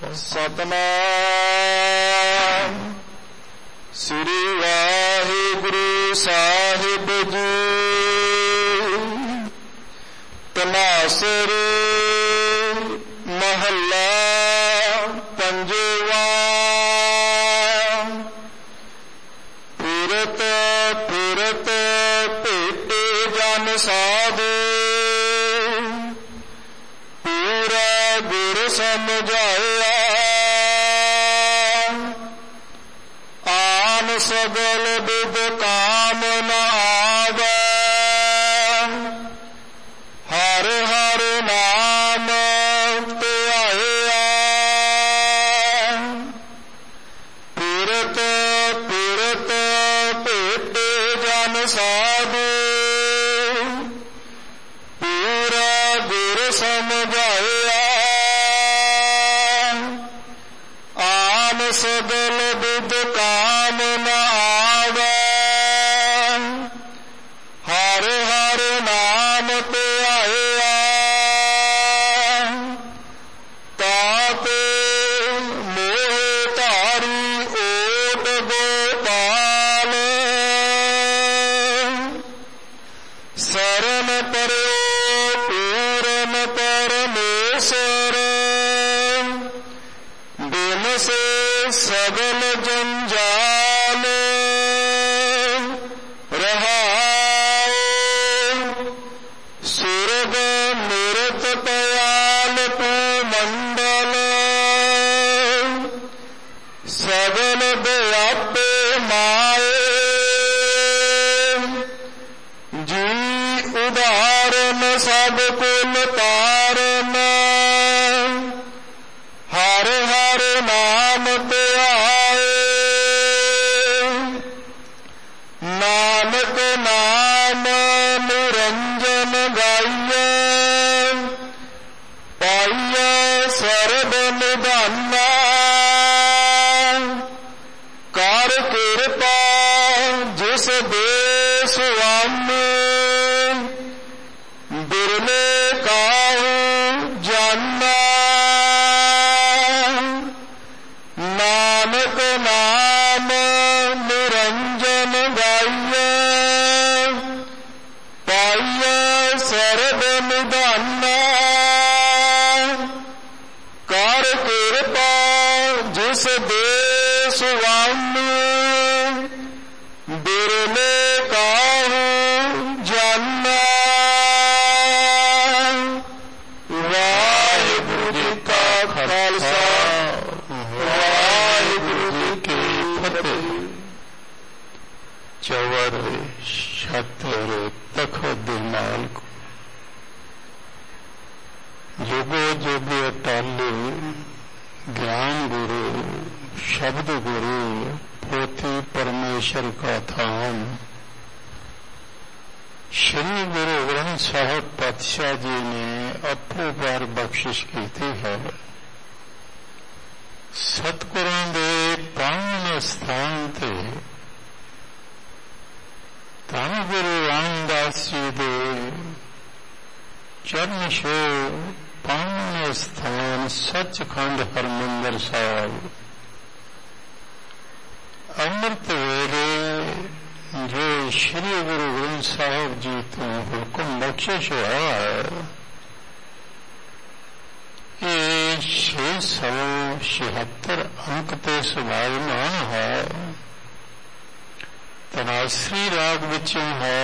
सतनाम श्री वाहिगुरु साहिब जी। तनासरी महला पंजवा। पुरत पुरत भेटे जन साधु, पूरा गुर समझाया। आन सगल विद काम न आवे, हर हर नाम ध्याया। पुरत पुरत भेटे जन साधु, पूरा गुर समझाया। आन सगल विद काम न आवे, हर हर नाम ध्याया। ताते मोह तारी ओट गोपाल, शरण परो पूरन परमेश्वर। बिन से सगल जंजाल, रहाओ सुरग निरत पयाल मंडल। सगल व्यापे माए, जी उदाहरण सब कुल तारन। हर हर नाम ध्याए, नानक नाम निरंजन गाइए। पाइए सर्ब निधाना, कर कृपा जिस दे स्वामी। बिरले काहू जाना, नानक नाम निरंजन गाइए। पाइए सर्ब निधाना, कर कृपा जिस दे स्वामी। बिरले काहू जाना। वाहिगुरु जी का खालसा, वाहिगुरु जी की फतेह। चवर छतर तखत मालिक, जुगो जुग अटाले। ज्ञान गुरु शब्द गुरु पोथी परमेश्वर का धाम। श्री गुरु ग्रंथ साहिब पातशाह जी ने अपो बार बख्शिश की है। सतगुरां दे पावन स्थान ते धन गुरु रामदास जी दे चरण छूह पावन स्थान सचखंड हरमंदिर साहिब। अमृत वेले जो श्री गुरु ग्रंथ साहिब जी तो हुक्म बख्शिश हुआ है, ये 676 अंक ते सुभावमान है। तनासरी राग विचों है।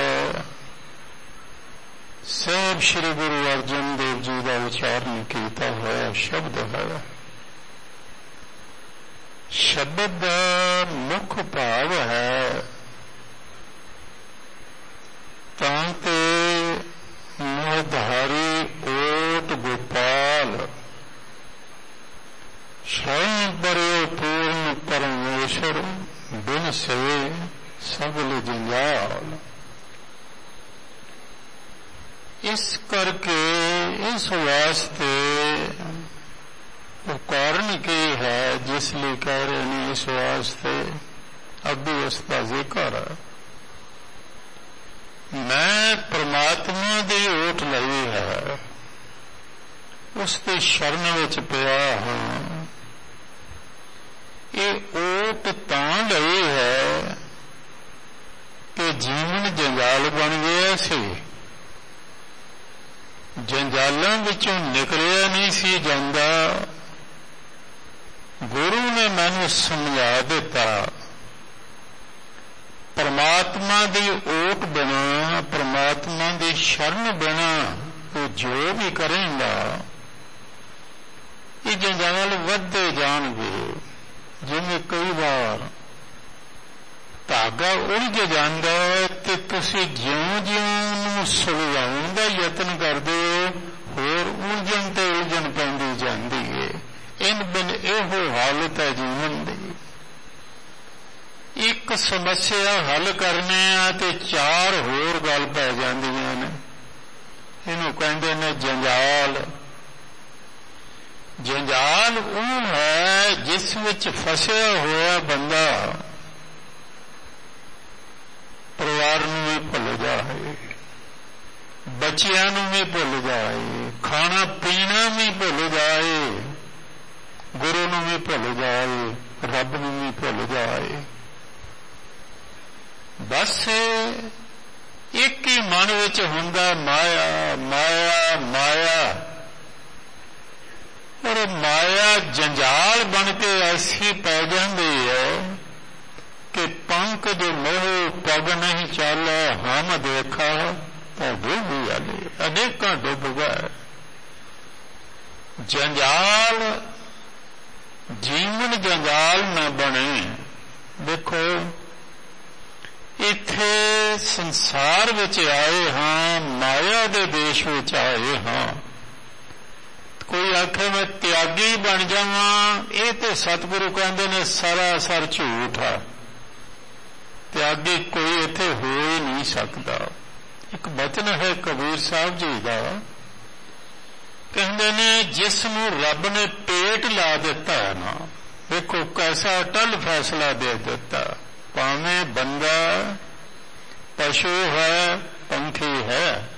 सब श्री गुरु अर्जन देव जी का उच्चारण किया हुआ शब्द है। शब्द का मुख्य भाव है तांते मोहधारी ओट गोपाल, शरण परो पूर्ण परमेश्वर। बिन से सगल जंजाल। इस करके इस वास्ते वो कारण की है जिसलिए कह रहे हैं इस वास्ते अभी उसका जिक्र है। मैं परमात्मा दी ओट लई है, उसकी शरण विच पिया हां। ਪੈਰਾਂ ਵਿੱਚੋਂ ਨਿਕਲਿਆ ਨਹੀਂ ਸੀ ਜਾਂਦਾ। ਗੁਰੂ ਨੇ ਮੈਨੂੰ ਸਮਝਾ ਦਿੱਤਾ, ਪਰਮਾਤਮਾ ਦੀ ਓਟ ਬਿਨਾਂ, ਪਰਮਾਤਮਾ ਦੀ ਸ਼ਰਨ ਬਿਨਾਂ ਤੂੰ ਜੋ ਵੀ ਕਰੇਂਗਾ ਇਹ ਜੰਜਾਲ ਵੱਧਦੇ ਜਾਣਗੇ। ਜਿਵੇਂ ਕਈ ਵਾਰ ਧਾਗਾ ਉਲਝ ਜਾਂਦਾ ਤੇ ਤੁਸੀਂ ਜਿਉਂ-ਜਿਉਂ ਉਹਨੂੰ ਸੁਲਝਾਉਣ ਦਾ ਯਤਨ ਕਰਦੇ ਹੋ, ਹੋਰ ਉਲਝਣ ਤੇ ਉਲਝਣ ਪੈਂਦੀ ਜਾਂਦੀ ਹੈ। ਇਨ ਬਿਨ ਇਹੋ ਹਾਲਤ ਹੈ ਜੀਵਨ ਦੀ। ਇੱਕ ਸਮੱਸਿਆ ਹੱਲ ਕਰਨੇ ਆ ਤੇ ਚਾਰ ਹੋਰ ਗੱਲ ਪੈ ਜਾਂਦੀਆਂ ਨੇ। ਇਹਨੂੰ ਕਹਿੰਦੇ ਨੇ ਜੰਜਾਲ। ਜੰਜਾਲ ਉਹ ਹੈ ਜਿਸ ਵਿੱਚ ਫਸਿਆ ਹੋਇਆ ਬੰਦਾ ਪਰਿਵਾਰ ਨੂੰ ਵੀ ਭੁੱਲ ਜਾਏ, ਬੱਚਿਆਂ ਨੂੰ ਵੀ ਭੁੱਲ ਜਾਏ, ਖਾਣਾ ਪੀਣਾ ਵੀ ਭੁੱਲ ਜਾਏ, ਗੁਰੂ ਨੂੰ ਵੀ ਭੁੱਲ ਜਾਏ, ਰੱਬ ਨੂੰ ਵੀ ਭੁੱਲ ਜਾਏ। ਬਸ ਇੱਕ ਹੀ ਮਨ ਵਿੱਚ ਹੁੰਦਾ ਮਾਇਆ ਮਾਇਆ ਮਾਇਆ। ਔਰ ਮਾਇਆ ਜੰਜਾਲ ਬਣ ਕੇ ਐਸੀ ਪੈ ਜਾਂਦੀ ਹੈ ਕਿ ਪੰਖ ਜੋ ਮੋਹ ਪਗ ਨਹੀਂ ਚਾਲੇ, ਹਮ ਦੇਖਾ ਤਾਂ ਡੁੱਬ ਜਾਲੇ, ਅਨੇਕਾਂ ਡੁੱਬ ਗਏ। ਜੰਜਾਲ ਜੀਵਨ ਜੰਜਾਲ ਨਾ ਬਣੇ। ਦੇਖੋ ਇੱਥੇ ਸੰਸਾਰ ਵਿੱਚ ਆਏ ਹਾਂ, ਮਾਇਆ ਦੇ ਦੇਸ਼ ਵਿੱਚ ਆਏ ਹਾਂ। ਕੋਈ ਆਖੇ ਮੈਂ ਤਿਆਗੀ ਬਣ ਜਾਵਾਂ, ਇਹ ਤੇ ਸਤਿਗੁਰੂ ਕਹਿੰਦੇ ਨੇ ਸਰਾਸਰ ਝੂਠ ਆ। ਤਿਆਗੀ ਕੋਈ ਇੱਥੇ ਹੋ ਹੀ ਨਹੀਂ ਸਕਦਾ। ਇੱਕ ਬਚਨ ਹੈ ਕਬੀਰ ਸਾਹਿਬ ਜੀ ਦਾ, ਕਹਿੰਦੇ ਨੇ ਜਿਸ ਨੂੰ ਰੱਬ ਨੇ ਪੇਟ ਲਾ ਦਿੱਤਾ ਹੈ ਨਾ, ਦੇਖੋ ਕੈਸਾ ਅਟਲ ਫੈਸਲਾ ਦੇ ਦਿੱਤਾ। ਭਾਵੇਂ ਬੰਦਾ ਪਸ਼ੂ ਹੈ, ਪੰਖੀ ਹੈ,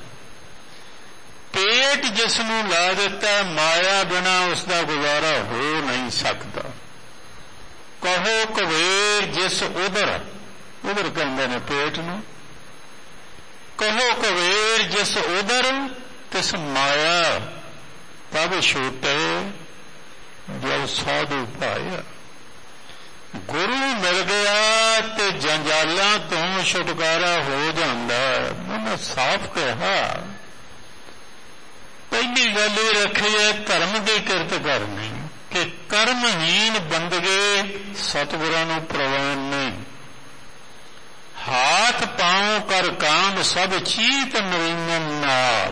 ਪੇਟ ਜਿਸ ਨੂੰ ਲਾ ਦਿੱਤਾ, ਮਾਇਆ ਬਿਨਾ ਉਸ ਦਾ ਗੁਜ਼ਾਰਾ ਹੋ ਨਹੀਂ ਸਕਦਾ। ਕਹੋ ਕਬੀਰ ਜਿਸ ਉਧਰ, ਉਧਰ ਕਹਿੰਦੇ ਨੇ ਪੇਟ ਨੂੰ, ਕਹੋ ਕਬੀਰ ਜਿਸ ਉਧਰ ਤਿਸ ਮਾਇਆ ਤਬ ਛੂਟੇ ਜਬ ਸਾਧੂ ਪਾਇਆ। ਗੁਰੂ ਮਿਲ ਗਿਆ ਤੇ ਜੰਜਾਲਾਂ ਤੋਂ ਛੁਟਕਾਰਾ ਹੋ ਜਾਂਦਾ। ਮੈਂ ਸਾਫ਼ ਕਿਹਾ, ਪਹਿਲੀ ਗੱਲ ਇਹ ਰੱਖੀ ਹੈ ਧਰਮ ਦੀ ਕਿਰਤ ਕਰਨੀ, ਕਿ ਕਰਮਹੀਨ ਬੰਦਗੇ ਸਤਿਗੁਰਾਂ ਨੂੰ ਪ੍ਰਵਾਨ ਨਹੀਂ। ਹਾਥ ਪਾਉ ਕਰ ਕਾਮ ਸਭ ਚੀਤ ਨਵੀਨਨ ਨਾਲ।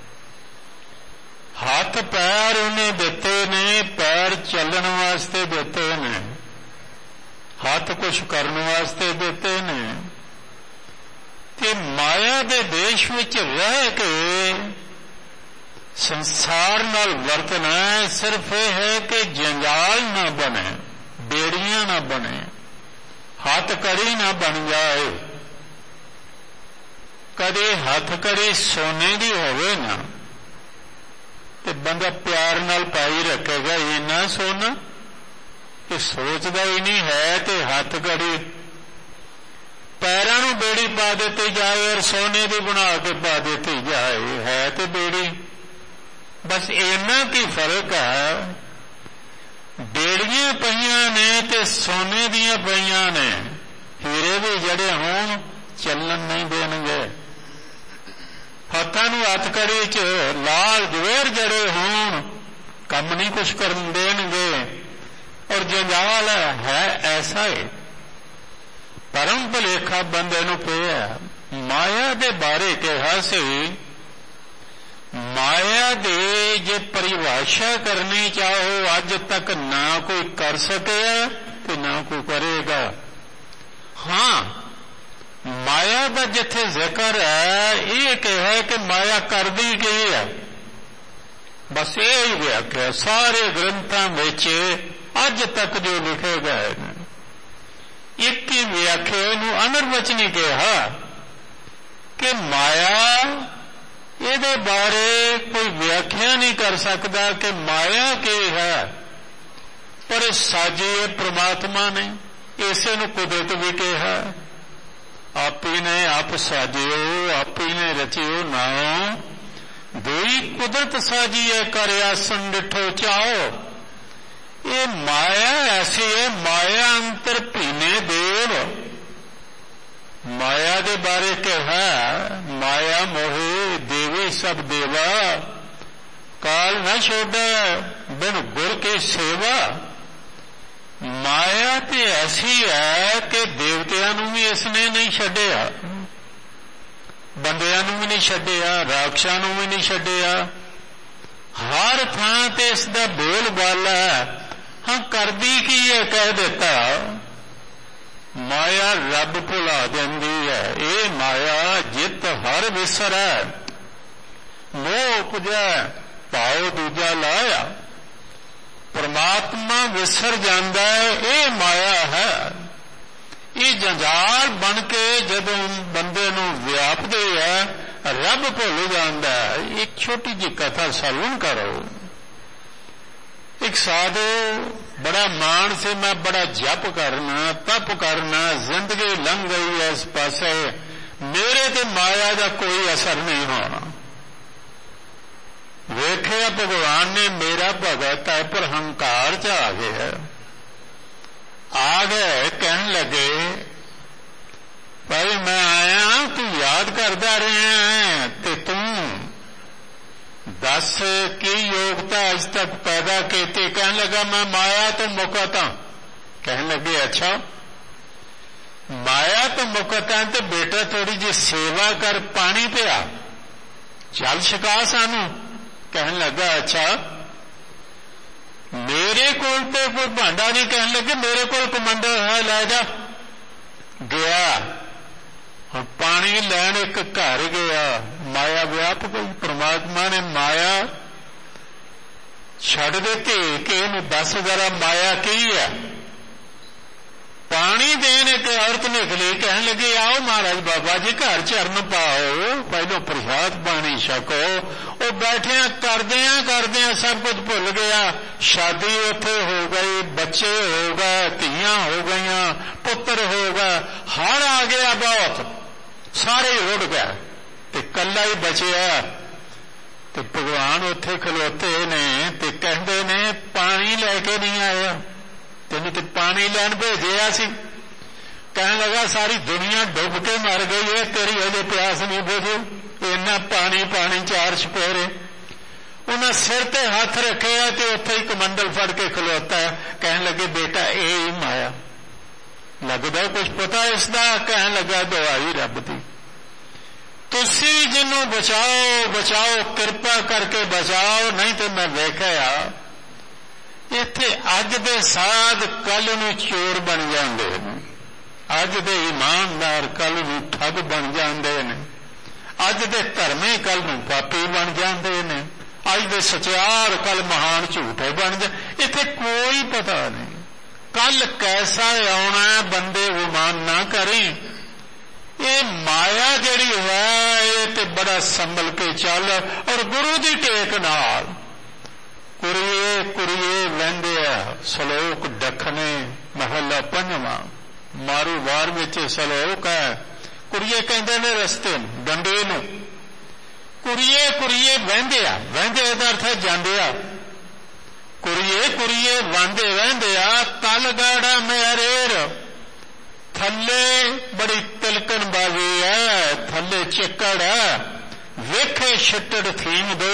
ਹੱਥ ਪੈਰ ਉਹਨੇ ਦਿੱਤੇ ਨੇ, ਪੈਰ ਚੱਲਣ ਵਾਸਤੇ ਦਿੱਤੇ ਨੇ, ਹੱਥ ਕੁਛ ਕਰਨ ਵਾਸਤੇ ਦਿੱਤੇ ਨੇ। ਤੇ ਮਾਇਆ ਦੇ ਦੇਸ਼ ਵਿੱਚ ਰਹਿ ਕੇ ਸੰਸਾਰ ਨਾਲ ਵਰਤਣਾ ਸਿਰਫ ਇਹ ਹੈ ਕਿ ਜੰਜਾਲ ਨਾ ਬਣੇ, ਬੇੜੀਆਂ ਨਾ ਬਣੇ, ਹੱਥ ਕੜੀ ਨਾ ਬਣ ਜਾਏ। ਕਦੇ ਹੱਥ ਕੜੀ ਸੋਨੇ ਦੀ ਹੋਵੇ ਨਾ ਤੇ ਬੰਦਾ ਪਿਆਰ ਨਾਲ ਪਾਈ ਰੱਖੇਗਾ, ਇੰਨਾ ਸੋਨਾ ਇਹ ਸੋਚਦਾ ਹੀ ਨਹੀਂ ਹੈ। ਤੇ ਹੱਥ ਕੜੀ ਪੈਰਾਂ ਨੂੰ ਬੇੜੀ ਪਾ ਦਿੱਤੀ ਜਾਏ ਔਰ ਸੋਨੇ ਦੀ ਬਣਾ ਕੇ ਪਾ ਦਿੱਤੀ ਜਾਏ, ਹੈ ਤੇ ਬੇੜੀ। ਬਸ ਇੰਨਾ ਕੀ ਫਰਕ ਹੈ, ਬੇੜੀਆਂ ਪਈਆਂ ਨੇ ਤੇ ਸੋਨੇ ਦੀਆਂ ਪਈਆਂ ਨੇ। ਹੀਰੇ ਵੀ ਜੜੇ ਹੋਣ ਚੱਲਣ ਨਹੀਂ ਦੇਣਗੇ, ਹੱਥਾਂ ਨੂੰ ਹੱਥ ਕੜੀ ਚ ਲਾਲ ਜਵੇਰ ਜੜੇ ਹੋਣ ਕੰਮ ਨਹੀਂ ਕੁਛ ਕਰਨ ਦੇਣਗੇ। ਔਰ ਜੰਜਾਲ ਹੈ ਐਸਾ ਹੀ, ਪਰਮ ਭੁਲੇਖਾ ਬੰਦੇ ਨੂੰ ਪਿਆ। ਮਾਇਆ ਦੇ ਬਾਰੇ ਕਿਹਾ ਸੀ, ਮਾਇਆ ਦੇ ਜੇ ਪਰਿਭਾਸ਼ਾ ਕਰਨੀ ਚਾਹੋ ਅੱਜ ਤੱਕ ਨਾ ਕੋਈ ਕਰ ਸਕਿਆ ਤੇ ਨਾ ਕੋਈ ਕਰੇਗਾ। ਹਾਂ, ਮਾਇਆ ਦਾ ਜਿੱਥੇ ਜ਼ਿਕਰ ਹੈ ਇਹ ਕਿਹਾ ਕਿ ਮਾਇਆ ਕਰਦੀ ਕੀ ਹੈ, ਬਸ ਇਹ ਹੀ ਵਿਆਖਿਆ ਸਾਰੇ ਗ੍ਰੰਥਾਂ ਵਿੱਚ ਅੱਜ ਤੱਕ ਜੋ ਲਿਖੇ ਗਏ ਨੇ। ਇੱਕ ਹੀ ਵਿਆਖਿਆ ਨੂੰ ਅਨਰਵਚਨੀ ਕਿਹਾ ਕਿ ਮਾਇਆ, ਇਹਦੇ ਬਾਰੇ ਕੋਈ ਵਿਆਖਿਆ ਨਹੀਂ ਕਰ ਸਕਦਾ ਕਿ ਮਾਇਆ ਕੀ ਹੈ, ਪਰ ਸਾਜੀ ਪ੍ਰਮਾਤਮਾ ਨੇ, ਇਸੇ ਨੂੰ ਕੁਦਰਤ ਵੀ ਕਿਹਾ। ਆਪੀ ਨੇ ਆਪ ਸਾਜਿਓ, ਆਪੀ ਨੇ ਰਚਿਓ ਨਾਉ, दोई कुदरत साजी है कर आसन डिठो चाओ। ये माया ऐसी है, माया अंतर पीने देव। माया के बारे कहा माया मोहे देवी सब देवा, काल न छोड़ा बिन गुर की सेवा। माया तो ऐसी है कि देवतियां नूं भी इसने नहीं छड्डिया, बंदियां नूं भी नहीं छड्डिया, राक्षसां नूं भी नहीं छड्डिया। हर थां ते इसदा बोल बाला है। हाँ करदी की है कह देता, माया रब भुला देंदी है। ये माया जित हर विसर है, मोह उपजा भाव दूजा लाया। परमात्मा विसर जाता है, ये माया है। ये जंजाल बन के जदों बंदे नूं व्यापदी है, रब भुल जाता है। एक छोटी जी कथा सलून करो। एक साधु बड़ा मान से मैं बड़ा जप करना तप करना, जिंदगी लंघ गई है इस पासे, मेरे ते माया का कोई असर नहीं होना। वेखिया भगवान ने मेरा भगत है पर हंकार च आ गया। आ गए कहन लगे भाई मैं आया तू याद करता रहा है, ते तू दस की योग्यता अज तक पैदा की। कहने लगा मैं माया तो मुकता। कहने लगे अच्छा माया तो मुकता तो बेटा थोड़ी जी सेवा कर, पानी पिया, चल छका सानू। कहने लगा अच्छा मेरे को कोई भांडा नहीं। कहने लगे मेरे को कमंडल है, लै जा। गया हम पानी लैन एक घर गया, माया व्याप गई। परमात्मा ने माया छड़ देती कि इन्हें दस जरा माया की है। पानी देन एक औरत निकली, कहने लगी आओ महाराज बाबा जी घर चरण पाओ, पहलो प्रसाद पानी छको। वो बैठिया करदिया सब कुछ भुल गया। शादी उथे हो गई, बच्चे हो गए, धियां हो गई, पुत्र हो गए, हड़ आ गया बहुत, सारे रुड़ गए ते कला ही बचिया। ते भगवान उथे खलोते ने ते कहते ने पानी लैके नहीं आया, तेन तो पानी लैन भेजिया सी। कहने लगा सारी दुनिया डुब के मर गई है, तेरी अजे प्यास नहीं बुझी। इन्ना पानी पानी चार छपोरे। उन्हें सिर ते हाथ रखे है तो उथे ही कमंडल फड़ के खलोता है। कहने लगे बेटा ये माया लगता कुछ पता इसका। कहने लगा दवाई रब दी, तुसी जिन्हों बचाओ बचाओ, कृपा करके बचाओ, नहीं तो मैं वेखिया इत्थे अज दे साध कल नूं चोर बन जांदे ने, अज दे ईमानदार कल नूं ठग बन जांदे ने, अज दे धर्मी कल नूं पापी बन जांदे ने, अज दे सचियार कल महान झूठे बन जाते। इत्थे कोई पता नहीं कल कैसा आना है, बंदे गुमान ना करें। ये माया जिहड़ी है ये ते बड़ा संभल के चल, और गुरु दी टेक नाल कुरिए कुरिए वहिंदे आ। सलोक दखने महला पंजवा मारू वार विच सलोक है। कुरिए कहते ने रस्ते डंडे नूं, कुरिए कुरिए वहिंदे आ, वहिंदे दा अर्थ है जांदे आ। कुरिए कुरिए वांदे वहिंदे आ, तल गाड़ा मेरेर, थले बड़ी तिलकन बाजी है, थले चिक्कड़ है, वेखे छिट्टड़ थीम दो,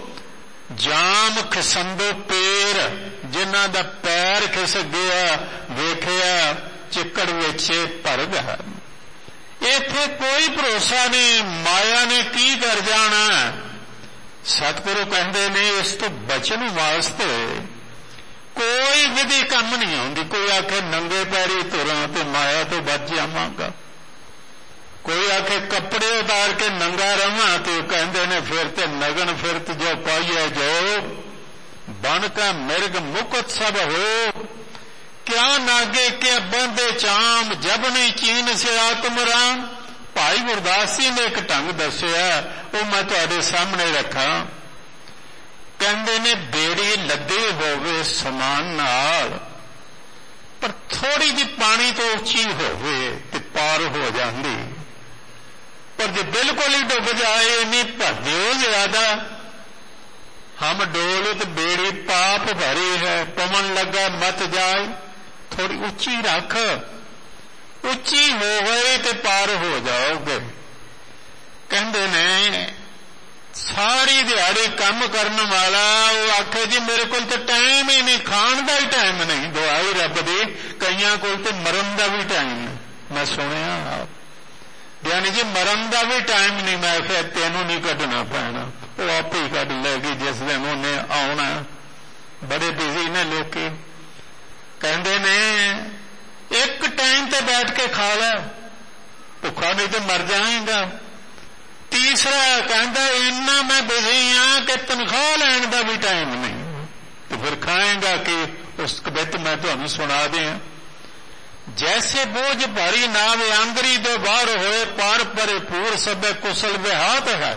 जाम खिसंदो पेर, जिन्हां दा पैर खिस गया वेखिया चिक्कड़ विच भर गया। इत्थे कोई भरोसा नहीं, माया ने की कर जाना। सतगुरु कहते ने इस तो बचन वास्ते कोई विधि कम नहीं आती। कोई आखे नंगे पैरी तुरां तो माया तो बच जावांगा, कोई आखे कपड़े उतार के नंगा रहा तो कहते ने फिर ते नगन फिरत जो पाइए जो, बन का मिर्ग मुकुट सब हो, क्या नागे के बंदे चाम, जब नहीं चीन से आत्मराम। भाई गुरदास जी ने एक ढंग दसिया, वो मैं तुहाडे सामने रखा। कहते ने बेड़ी लद्दी होवे समान नाल, पर थोड़ी जी पानी तो उची होवे ते पार हो जाती। पर जो बिल्कुल ही डूब जाए नहीं भजो ज्यादा। हम डोलित बेड़ी पाप भरी है, पवन लगा मत जाए। थोड़ी उच्ची रख, उच्ची हो गई तो पार हो जाओगे। कहते ने सारी दिहाड़ी काम करने वाला वो आखे जी मेरे को तो टाइम ही नहीं, खाण का ही टाइम नहीं, दुआई रब दी कईयां को तो मरन का भी टाइम नहीं। मैं सुनिया यानी जी मरन का भी टाइम नहीं। मैं फिर तेनों नहीं कढ़ना पैना, वो आप ही कढ़ लेगी जिस दिन उन्हें आना। बड़े बिजी ने लोग कहते ने एक टाइम ते बैठ के खा ला, भुखा नहीं तो मर जाएगा। तीसरा कहता इन्ना मैं बिजी हाँ कि तनख्वाह लैन का भी टाइम नहीं, तो फिर खाएगा कि उस बित मैं तुहानू सुना दिया। जैसे बोझ भारी नाव आंगरी दो बाहर होए, पार परिपूर सब कुशल विहात है।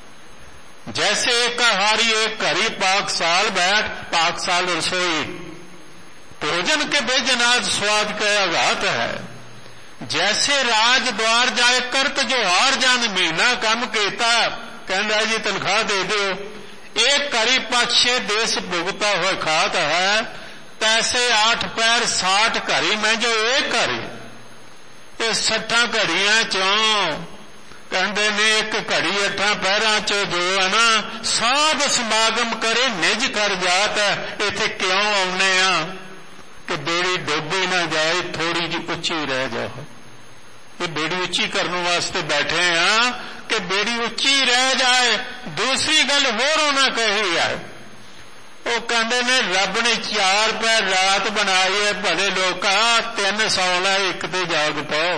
जैसे एक हारी एक घरी पाकसाल बैठ, पाकसाल रसोई भोजन के बेजनाज स्वाद का आघात है। जैसे राज द्वार जाए करत जो हार जान, महीना कम किया कहना जी तनख्वाह दे दो। एक घड़ी 5-6 देश भुगता हुआ खात है। तैसे 8 पैर 60 घड़ी में जो एक घड़ी, ये 60 घड़ियां चों कहते ने एक घड़ी 8 पैरों चो जो है ना साध समागम करे निज कर जात है। इथे क्यों आने कि बेड़ी डूबी ना जाए, थोड़ी जी उच्ची रह जाए। ये बेड़ी उच्ची करने वास्ते बैठे हैं कि बेड़ी उच्ची रह जाए। दूसरी गल होर ना कही है, वो कहते ने रब ने 4 पैर रात बनाई है, भले लोका 3 सौला 1 ते जाग पाओ।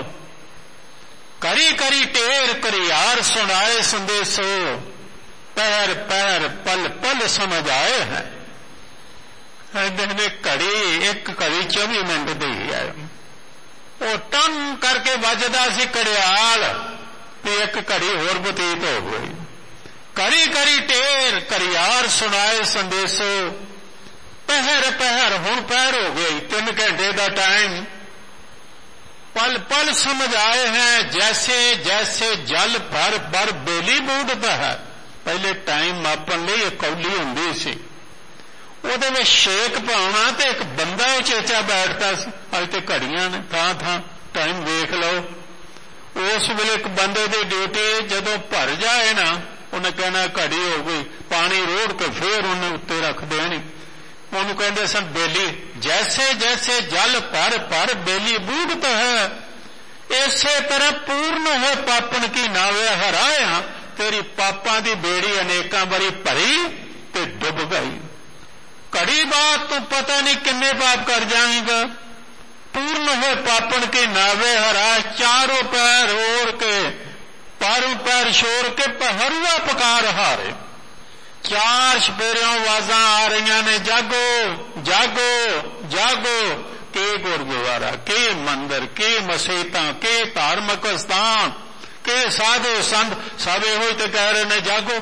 करी करी टेर करियार सुनाए संदेशो, पैर पैर पल पल समझ आए हैं। घड़ी एक घड़ी 24 मिनट दी है, वो टन करके बजदा सी कड़ियाल, एक घड़ी होर बतीत हो गई। करी करी टेर करियार सुनाए संदेशो, पहर पहर हुण पहर हो गई। 3 घंटे का टाइम पल पल समझ आए हैं। जैसे जैसे जल भर भर बेली बूढ़ता है। पहले टाइम मापन लिए एक कौली होंदी सी, ਉਹਦੇ ਵਿੱਚ शेक पाना तो एक बंदा उचेचा बैठता सी। अज तो घड़ियां ने थां थां, टाइम देख लो। उस वेले एक बंदे की ड्यूटी जदों भर जाए ना, उन्हें कहना घड़ी हो गई, पानी रोड़ के फिर उन्हें उत्ते रख देनी। उन्होंने कहते सन बेली। जैसे जैसे जल भर भर बेली बूढ़ता है, इसे तरह पूर्ण हो पापन की नावे हराया। तेरी पापां की बेड़ी अनेकां बारी भरी ते डुब गई। घड़ी बाद तू पता नहीं किन्ने पाप कर जाएगा। पूर्ण हो पापन की नावे हरा, चारों पैर ओढ़ के पारों पैर छोड़ के पहरुआ पकार हारे। 4 सपेरियों आवाजां आ रही ने, जागो जागो जागो। के गुरुद्वारा, के मंदिर, के मसीतां, के धार्मिक स्थान, के साधु संत सब इहो ही तो कह रहे ने जागो।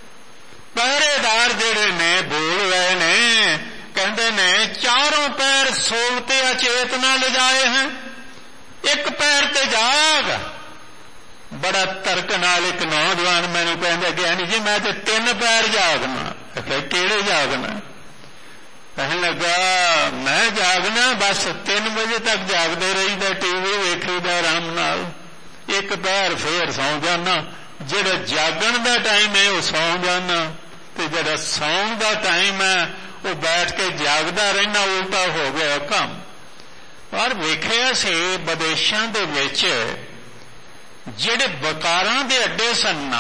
पहरेदार जेड़े ने बोल रहे ने, कहते ने चारों पैर सोते अचेतना ले जाए हैं, एक पैर ते जाग। बड़ा तर्क नाल एक नौजवान मैनू कहंदा ज्ञानी जी मैं तो 3 पैर जागना। केड़े जागना? कहने लगा मैं जागना बस 3 बजे तक जागते रहीदा, टीवी वेखीदा आराम नाल, एक पैर फिर सौ जाना। जेड़ा जागण का टाइम है वह सौ जाना, ते जेड़ा सौण का टाइम है वो बैठ के जागदा रहना। उल्टा हो गया काम। पर वेखिया से विदेशों दे विच जेड़े बकारां दे अड्डे सन ना,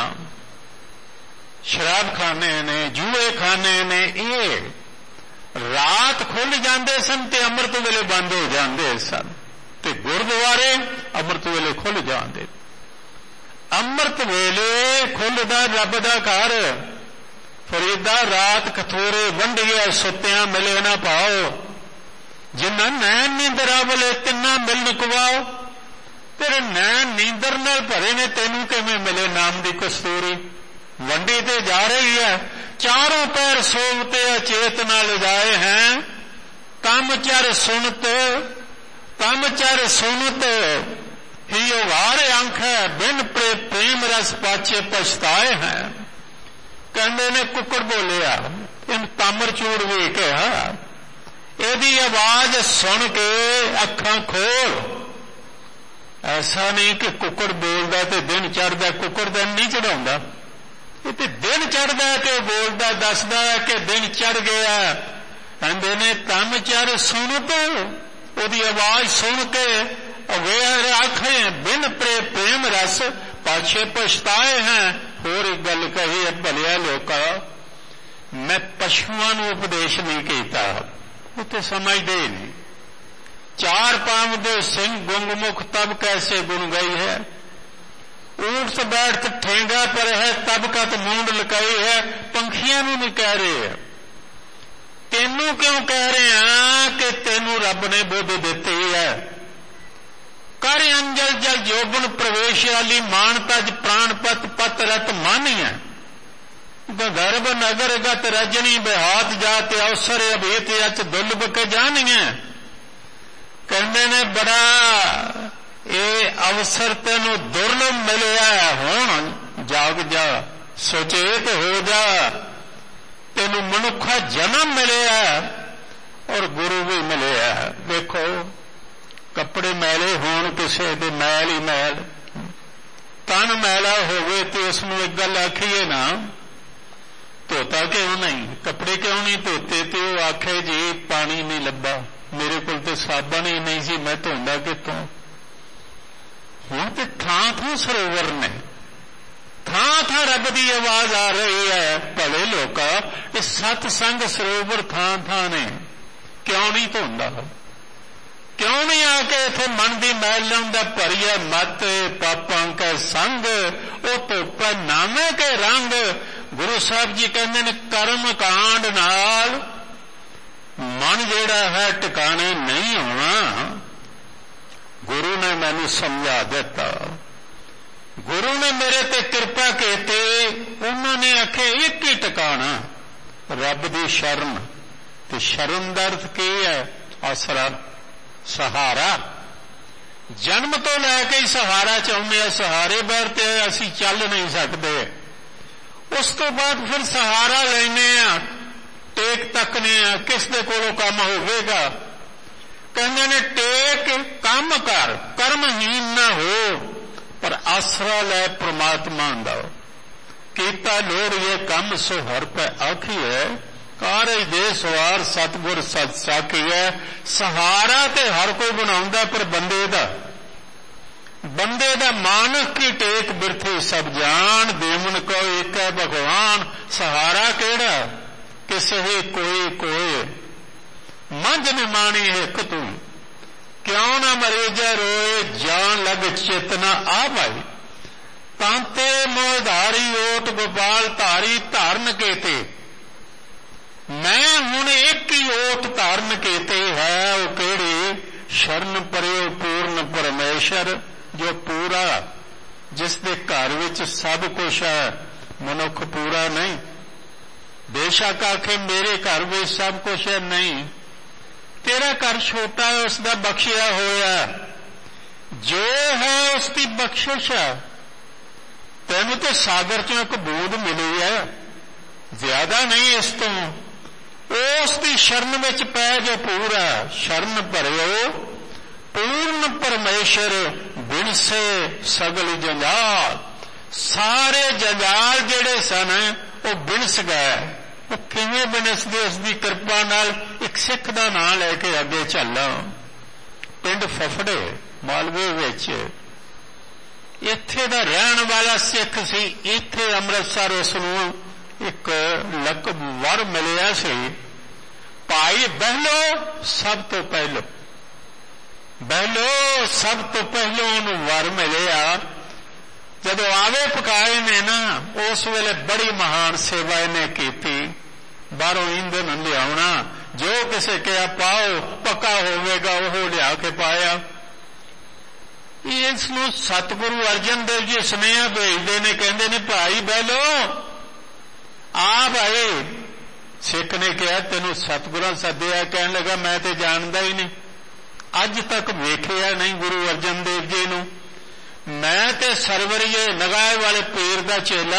शराब खाने ने, जूए खाने ने, ये रात खुल जाते सन ते अमृत वेले बंद हो जाते सन, ते गुरुद्वारे अमृत वेले खुल जाते। अमृत वेले खुलदा रब दा घर। फरीदा रात कथोरे वंड गया, सुत्तियां मिले ना पाओ। जिन्ना नैन नींदरा वाले तिना मिलन कवाओ। तेरे नैन नींदर नाल भरे ने, तेनू किवें मिले नाम दी कस्तूरी। वंडी ते जा रही है, चारों पैर सोवते अचेतना ले जाए हैं। कम चर सुनत ही उघारे अंख है बिन प्रेम रस पाछे पछताए हैं। कहते ने कुकड़ बोलिया, इन तामर चूड़ भी कहा, यदि आवाज सुन के अखां खोल। ऐसा नहीं कि कुकड़ बोलता तो दिन चढ़ता, कुकड़ दिन नहीं चढ़ाता, ये दिन चढ़ता तो बोलता दसदा है कि दिन चढ़ गया। कहते ने तन चर सुन तो ओदी आवाज सुन के अवेयर आखे बिन प्रेम रस पाछे पछताए हैं। होर एक गल कही है, भलिया लोका मैं पशुओं को उपदेश नहीं किया, वो तो समझते नहीं। चार पांव दे सिंह गुंगमुख तब कैसे गुन गई है, ऊंट से बैठ ठेंगा पर है तब का तो मूंड लुकाई है। पंखियां नहीं कह रहे हैं, तेनू क्यों कह रहे हैं कि तेनू रब ने बुद्ध दिती है। कर अंजल जल जोबन प्रवेश वाली मान तज प्राणपत पत रत मानिया। गर्भ नगर गत रजनी बेहात जात अवसर अभीत अच दुर्लभ के जानिया। कहते ने बड़ा ये अवसर तेनू दुर्लभ मिलिया, हुण जाग जा सुचेत हो जा। तेनू मनुखा जन्म मिलिया और गुरु भी मिलिया। देखो कपड़े मैले होण किसे दे मैल ही मैल, तन मैला होवे तो उसनू एक गल आखीए ना, धोता क्यों नहीं, कपड़े क्यों नहीं धोते, तो वो आखे जी पानी नहीं लब्बा, मेरे को तो साबन ही नहीं सी, मैं धोंदा कितों। हुण ते थां थां सरोवर ने, थां थां रब की आवाज आ रही है। भले लोका इस सतसंग सरोवर थां थां ने, क्यों नहीं धोंदा, क्यों नहीं आके इत्थे मन की मैल लाउंदा। भरीए मत पापां के संग ओ धोपा नामे के रंग। गुरु साहब जी कहते ने कर्म कांड नाल मन जेड़ा है टिकाने नहीं होना। गुरु ने मैनू समझा दिता, गुरु ने मेरे ते कृपा कीती, उन्होंने आखे एक ही टिकाना रब दी शरण। ते शरण दा अर्थ की है, आसरा सहारा। जन्म तो लैके ही सहारा चाहुंदे आ, सहारे बगैर ते असीं चल नहीं सकते। उस तो बाद फिर सहारा लेने आ, टेक तकने आ, किस दे कोलों काम होवेगा। कहंदे ने टेक काम कर, कर्महीन ना हो, पर आसरा लै परमात्मा दा। कीता लोड़ ये कम सो हर पे आखी है, कारज दे सवार सतगुर सत साखी है। सहारा ते हर कोई बनाउंदा, पर बंदे दा मानक की टेक बिरथी सब जान। देवन को एक है भगवान, सहारा केड़ा किसे ही कोई कोई। मंझ निमाणी एक तू, क्यों ना मरीजा रोए, जान लग चेतना आ भाई। तांते मोहधारी ओट गोपाल धारी धारण केते। मैं हुण एक ही ओट धारण कीते है, वो केड़ी शरण परे पूर्ण परमेश्वर, जो पूरा जिसके घर विच सब कुछ है। मनुख पूरा नहीं, बेशक आखे मेरे घर में सब कुछ है, नहीं, तेरा घर छोटा है, उसका बख्शिया होया जो है उसकी बख्शिश है। तेनू तो सागर चों एक बूंद मिली है, ज्यादा नहीं इस तो। उसकी शरण विच पै जो पूरा, शरण भरियो पूर्ण परमेश्वर, बिन से सगल जंजाल। सारे जंजाल जेड़े सन वो बिनस गए। वो किवें बिनसदे? उसकी कृपा नाल। एक सिख दा नाम लैके अगे चला, पिंड फफड़े मालवे विच, इत्थे दा रहण वाला सिख सी। इत्थे अमृतसर उसनूं एक लकब वर मिलिया सी, भाई बहलो सब तो पहलो, बहलो सब तो पहलो उन्होंने वर मिलिया। जदों आवे पकाए ने ना, उस वेले बड़ी महान सेवा इन्हें की। बाहरों ईंधन लियाना, जो किसे कहा पाओ पक्का होवेगा वो लिया के पाया। इसनूं सतगुरु अर्जन देव जी सुनेहा भेजते ने, कहते ने भाई बहलो आ भाई। सिख ने कहा तेनू सतगुरां सद्दिया? कहन लगा मैं तो जानदा ही नहीं, अज तक वेखिया नहीं गुरु अर्जन देव जी नूं। मैं ते सरवरीए नगाहे वाले पीर दा चेला,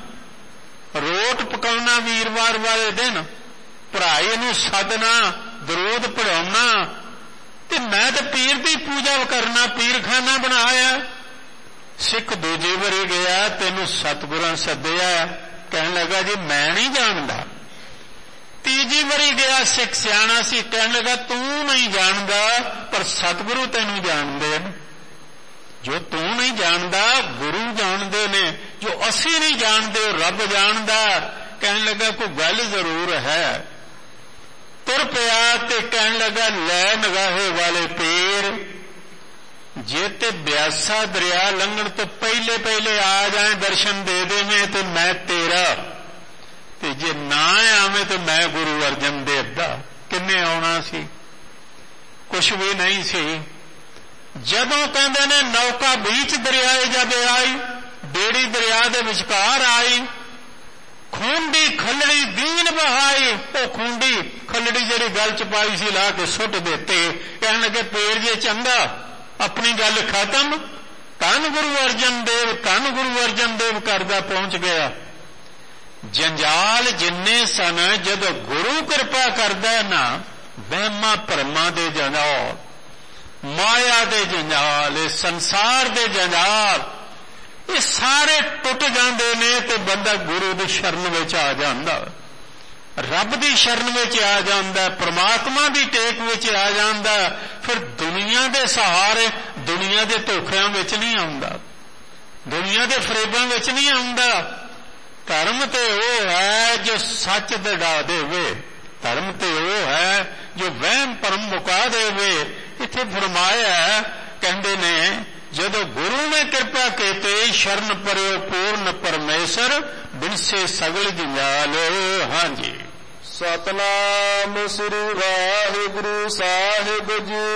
रोट पकाउना वीरवार वाले दिन, भराई नूं सदना, दरूद पढ़ाउना, ते मैं ते पीर दी पूजा करना, पीरखाना बनाया। सिख दूजी वारी गया, तेनू सतगुरां सद्दिया, कहन लगा जी मैं नहीं जानदा। तीजी वारी गया, सिख सियाणा सी, कहन लगा तू नहीं जानदा पर सतगुरु तेनू जानदे ने। जो तू नहीं जानदा गुरु जानदे ने, जो असी नहीं जानदे रब जानदा। कहन लगा कोई गल जरूर है। तुर पिया ते कहन लगा लै नगाहे वाले पीर, जे ते ब्यासा दरिया लंघण तो पहले पहले आ जाए दर्शन दे देवें तो मैं तेरा, ते जे ना आवे तो मैं गुरु अर्जन देव दा। किन्ने आउणा सी? कुछ भी नहीं सी। जदों कहंदे ने नौका बीच दरियाए जब आई, बेड़ी दरिया दे विचकार आई, खूंडी खलड़ी दीन बहाई। वो खूंडी खलड़ी जिहड़ी गल च पाई सी ला के सुट देते। कहन लगे पीर जी चंगा अपनी गल खत्म। धन गुरु अर्जन देव, धन गुरु अर्जन देव करदा पहुंच गया। जंजाल जिन्ने सन जदों गुरु कृपा करदा ना, वहमां भरमां दे जंजाल, माया दे जंजाल, संसार दे जंजाल, ये सारे टुट जाते ने ते बंदा गुरु दी शरण विच आ जांदा, रब दी शरण विच आ जांदा, परमात्मा दी टेक विच आ जांदा। फिर दुनिया दे सहारे, दुनिया दे धोखिਆਂ विच नहीं आउंदा, दुनिया दे फरेबां विच नहीं आउंदा। धर्म ते वो है जो सच दड़ा देवे, धर्म ते वो है जो वहम भरम मुका देवे। इत्थे फरमाया कहंदे ने जदों गुरु ने कृपा कीते, शरण परियो पूर्ण परमेश्वर, बिनसे सगल जंजाल। हाँ जी, सतनाम श्री वाहिगुरु साहिब जी।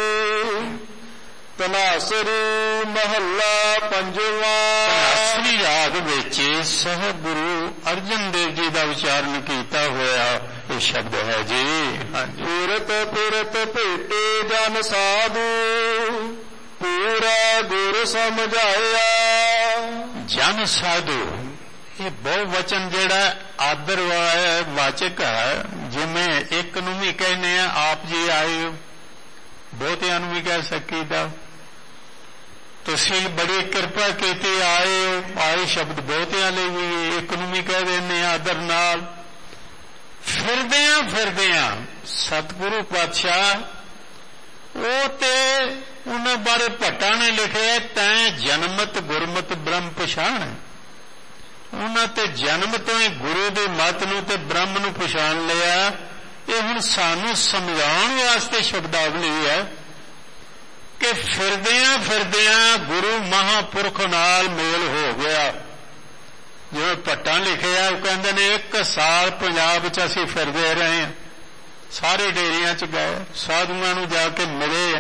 तनासरी महला पंजवा। तनासरी राग विच सह गुरु अर्जन देव जी का उच्चारण किया होया ये शब्द है जी। हाँ जी, पूरत पूरत भेटे जन साधु, पूरा गुरु समझाया। जन साधु ये बहुवचन जिहड़ा आदर वाचक है, जिवें एक नूं भी कहने आप जी आए, बहुतियां नूं भी कह सकीदा। तुसीं बड़ी कृपा कीती आए, आए शब्द बहुतियां लई भी एक नूं भी कह देने आदर नाल। फिरदियां फिरदियां सतगुरु पातशाह वो ते उन्हां बारे भट्टा ने लिखे, तैं जन्मत गुरमत ब्रह्म पछाण। उन्हां ते जन्म तो ही गुरु दी मत नूं ते ब्रह्म नूं पछाण लिया। ये हुण सानूं समझाउण वास्ते शब्दावली है कि फिरदियां फिरदियां गुरु महापुरख नाल मेल हो गया। जिवें भट्टा लिखिआ वो कहंदे ने 1 साल पंजाब च असीं फिरदे रहे, सारे डेरियां च गए, साधुआं नूं जाके मिले,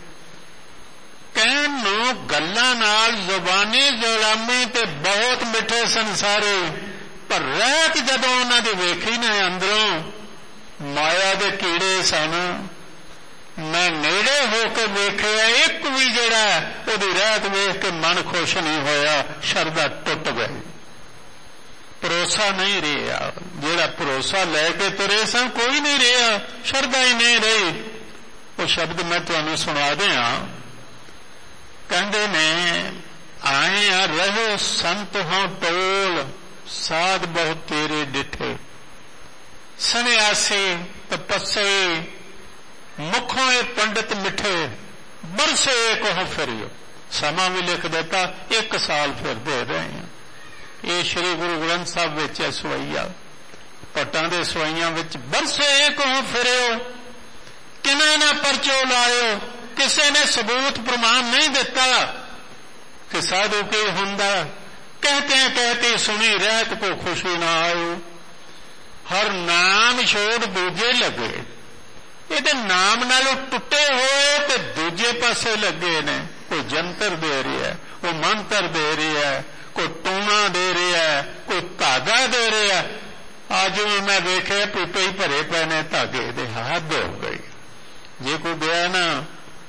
कहण नूं गल्लां नाल जुबानी जुलामी ते बहुत मिठे संसारे, पर रहत जदों उन्हां दी वेखी ने अंदरों माया दे कीड़े सन। मैं नेड़े होकर वेखिआ, एक भी जिहड़ा उहदी रहत वेख के मन खुश नहीं होया, शरधा टुट गई, भरोसा नहीं रहा। जिहड़ा भरोसा लैके तुरे सन कोई नहीं रहा, शरधा ही नहीं रही। वो शब्द मैं तुहानूं सुणा दिआं। कहंदे ने आए आ रहो संत हों टोल, साध बहुत तेरे डिठे। सन्यासी तपस्वी मुखों ए पंडित मिठे, बरसे कोह फिरियो। समा भी लिख देता, 1 साल फिरदे रहे हैं। ये श्री गुरु ग्रंथ साहब विच है सवैया, भट्टां दे सवैयां विच बरसे कोह फिरियो, किने ना परचो लायो, किसी ने सबूत प्रमाण नहीं दिता कि साधु की हुंदा। कहते कहते सुनी रहत को खुशी ना आयो, हर नाम छोड़ दूजे लगे। ये नाम नालों टुटे हुए तो दूजे पासे लगे ने। कोई जंतर दे रहा है, कोई मंत्र दे रहा है, कोई टूणा दे रहा है, कोई धागा दे रहा है। आज मैं वेखे पीपे ही भरे पे ने धागे दे, हद हो गई। जे कोई गया ना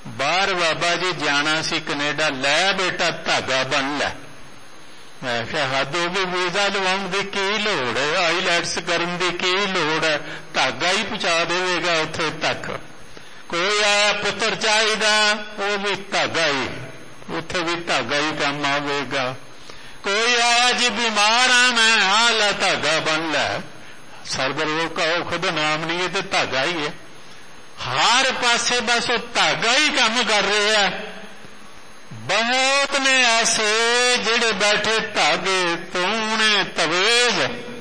बाहर बाबा जी जाना सी कनेडा, लै बेटा धागा बन लै। मैं क्या हद हो गई, वीजा लवाउण दी की लोड़ है, आईलैट्स करन दी की लोड़ है, धागा ही पहुंचा देगा उत्थे तक। कोई आया पुत्र चाहिदा, वो भी धागा ही, उत्थे भी धागा ही काम आवेगा। कोई आया जी बीमार हाँ मैं, हाँ ला धागा बन लै। सरवर वो कहो खुद नाम नहीं है तो धागा ही है। हर पासे बस वो धागा ही काम कर रहे हैं। बहुत ने ऐसे जिहड़े बैठे धागे तूने तवेज।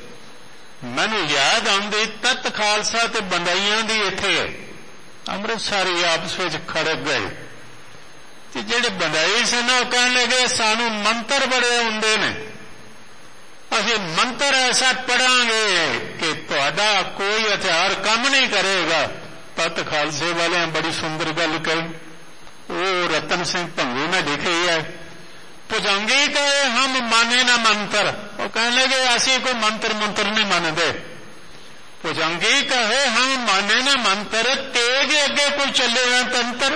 मैनू याद आउंदी तत खालसा ते बंदाइयां दी इत्थे अमृतसर आपस विच खड़क गए ते जिहड़े बंदाई सन वो कहण लगे सानू मंत्र बड़े आउंदे ने, असीं मंत्र ऐसा पढ़ांगे कि तुहाडा कोई हथियार काम नहीं करेगा। तत खालसे वाले बड़ी सुंदर गल कही, वो रतन सिंह भंगू ने लिखी है। भुजंगी कहे हम माने ना मंत्र, वो कहने लगे असी कोई मंत्र नहीं मानते। भुजंगी कहे हम माने ना मंत्र, तेग अगे कोई चले ना तंत्र,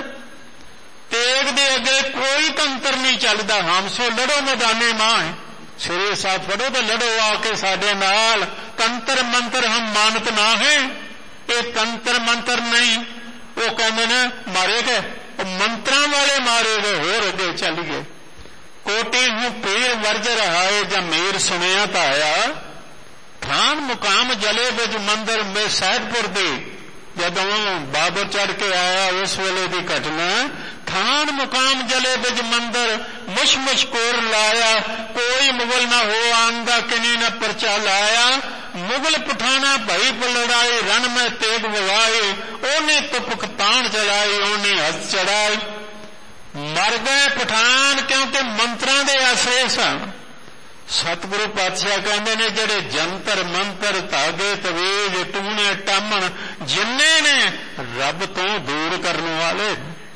तेग दे अगे कोई तंत्र नहीं चलता। हम सो लड़ो मैदाने मां, सिरे साथ फड़ो तो लड़ो आके साडे नाल। तंत्र मंत्र हम मानत ना है, ये तंत्र मंत्र नहीं। वो कहते ने मारे गए, मंत्रा वाले मारे गए, होर अगे चल गए। कोटी हूं पीर वर्ज रहा है, जब मीर सुनिया तो आया। थान मुकाम जले बिच मंदिर में सैदपुर दी जदों बाबर चढ़ के आया उस वेले की घटना। थान मुकाम जले बिच मंदिर मुश मुश कोर लाया, कोई मुगल न हो आंदा किनी न परचा लाया। मुगल पठाना भई पलड़ाई, रण में तेग वगाई, ओने तुपक तान चलाई, ओने हथ चढ़ाई। मर गए पठान क्योंकि मंत्रा दे आसरे सन। सतगुरु पातशाह कहते ने जिहड़े जंतर मंत्र धागे तवीज टूने टामण जिन्ने ने रब तो दूर करने वाले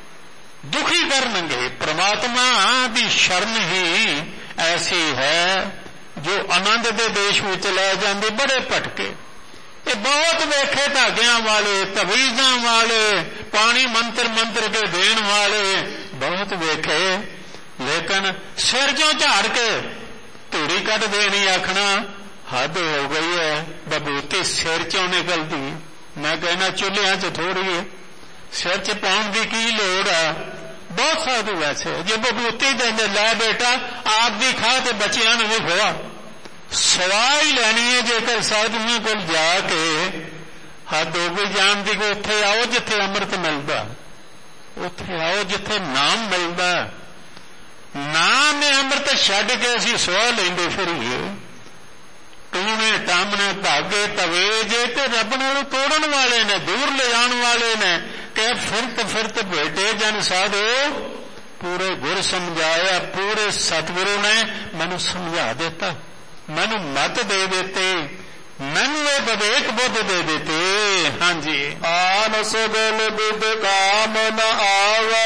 दुखी करनगे। परमात्मा दी शरण ही ऐसी है जो आनंद दे देश में ले जाती। बड़े भटके ये बहुत वेखे धागियां वाले, तवीज़ां वाले, पानी मंत्र मंत्र के देन वाले बहुत वेखे, लेकिन सिर चों झाड़ के धूड़ी कट देनी आखना हद हो गई है। बबूती सिर चों निकलती, मैं कहना चूल्हियां च थोड़ी है, सिर च पाउण दी की लोड़ है। बहुत साधु वैसे जे बबूती देंगे, लै बेटा आप भी खा ते बच्चियां नूं भी खुआ। सवाह ही लैनी है जेकर साधुओं को जाके हद हो गई जान दी। उत्थे आओ जिथे अमृत मिलता, उत्थे आओ जिथे नाम मिलता। नाम ने अमृत छड्ड के असीं सवाह लैंदे फिरीए। टूने टामने धागे तवेजे ते रब नालों तोड़न वाले ने, दूर ले जाण वाले ने। कि फिरत फिरत भेटे जन साधो, पूरे गुर समझाया, पूरे सतगुरु ने मैनू समझा देता, मैनू मत दे देते, मैनू ये विवेक बुद्ध दे देते। हाँ जी, आन सगल विद काम न आवे।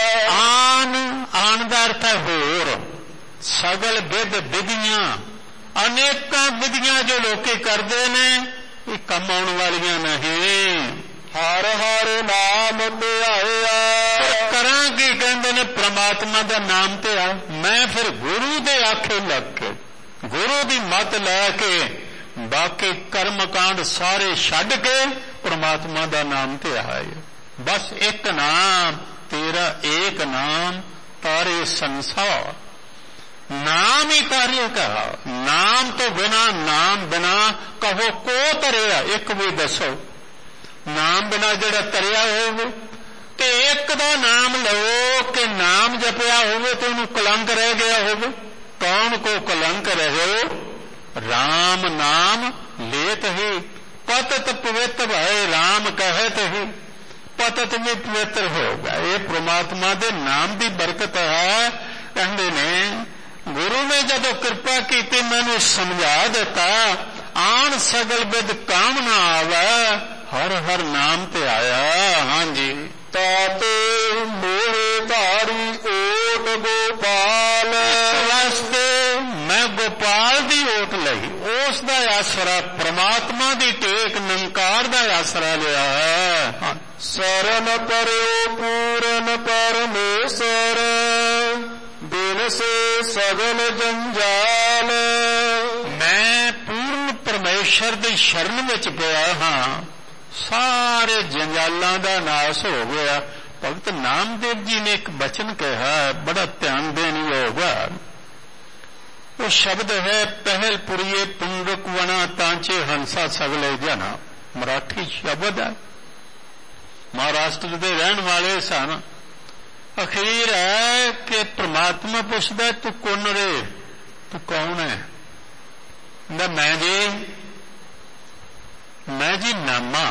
आन दा अर्थ है होर, सगल विद विधियां, अनेकां विधियां जो लोग करते ने ये कम आने वालियां नहीं। हर हर नाम ध्याया। करा की कहते ने परमात्मा का नाम ते आ। मैं फिर गुरु दे आखे लग के, गुरु दी मत लैके बाकी कर्म कांड सारे छड्ड के परमात्मा का नाम ते आए। बस एक नाम तेरा, एक नाम तारे संसार। नाम ही तारेगा, नाम तो बिना, नाम बिना कहो को तरेगा, एक भी दसो। नाम बिना जड़ा तरिया होवे ते एक दा नाम लो कि नाम जपिया होवे तो उन्हें कलंक रह गया होवे। कौन को कलंक रहे? राम नाम लेत ही पतत पवित्र भय, राम कहत ही पतत में पवित्र होगा। ये परमात्मा दे नाम की बरकत है। कहते ने गुरु ने जदों कृपा की मैनू समझा दिता, आन सगल विद काम ना आवे, हर हर नाम ते आया। हाँ जी, ताते मोहे धारी ओट गोपाल। वास्ते मैं गोपाल दी ओट लई, उस दा आसरा परमात्मा दी टेक निरंकार दा आसरा लिया है। शरण करो पूरन परमेश्वर बिन से सगल जंजाल। मैं पूर्ण परमेश्वर ਦੀ ਸ਼ਰਨ ਵਿੱਚ ਪਿਆ ਹਾਂ, ਸਾਰੇ ਜੰਜਾਲਾਂ ਦਾ ਨਾਸ ਹੋ ਗਿਆ। ਭਗਤ ਨਾਮਦੇਵ ਜੀ ਨੇ ਇੱਕ ਬਚਨ ਕਿਹਾ, ਬੜਾ ਧਿਆਨ ਦੇਣ ਯੋਗ ਹੈ। ਉਹ ਸ਼ਬਦ ਹੈ, ਪਹਿਲ ਪੁਰੀਏ ਪੁੰਡਰਕ ਵਣਾ ਤਾਂਚੇ ਹੰਸਾ ਸਗਲੇ ਜਨਾ। ਮਰਾਠੀ ਸ਼ਬਦ ਹੈ, ਮਹਾਰਾਸ਼ਟਰ ਦੇ ਰਹਿਣ ਵਾਲੇ ਸਨ। ਅਖੀਰ ਹੈ ਕਿ ਪ੍ਰਮਾਤਮਾ ਪੁੱਛਦਾ, ਤੂੰ ਕੌਣ ਰੇ, ਤੂੰ ਕੌਣ ਹੈ? ਮੈਂ ਜੀ ਨਾਮਾ।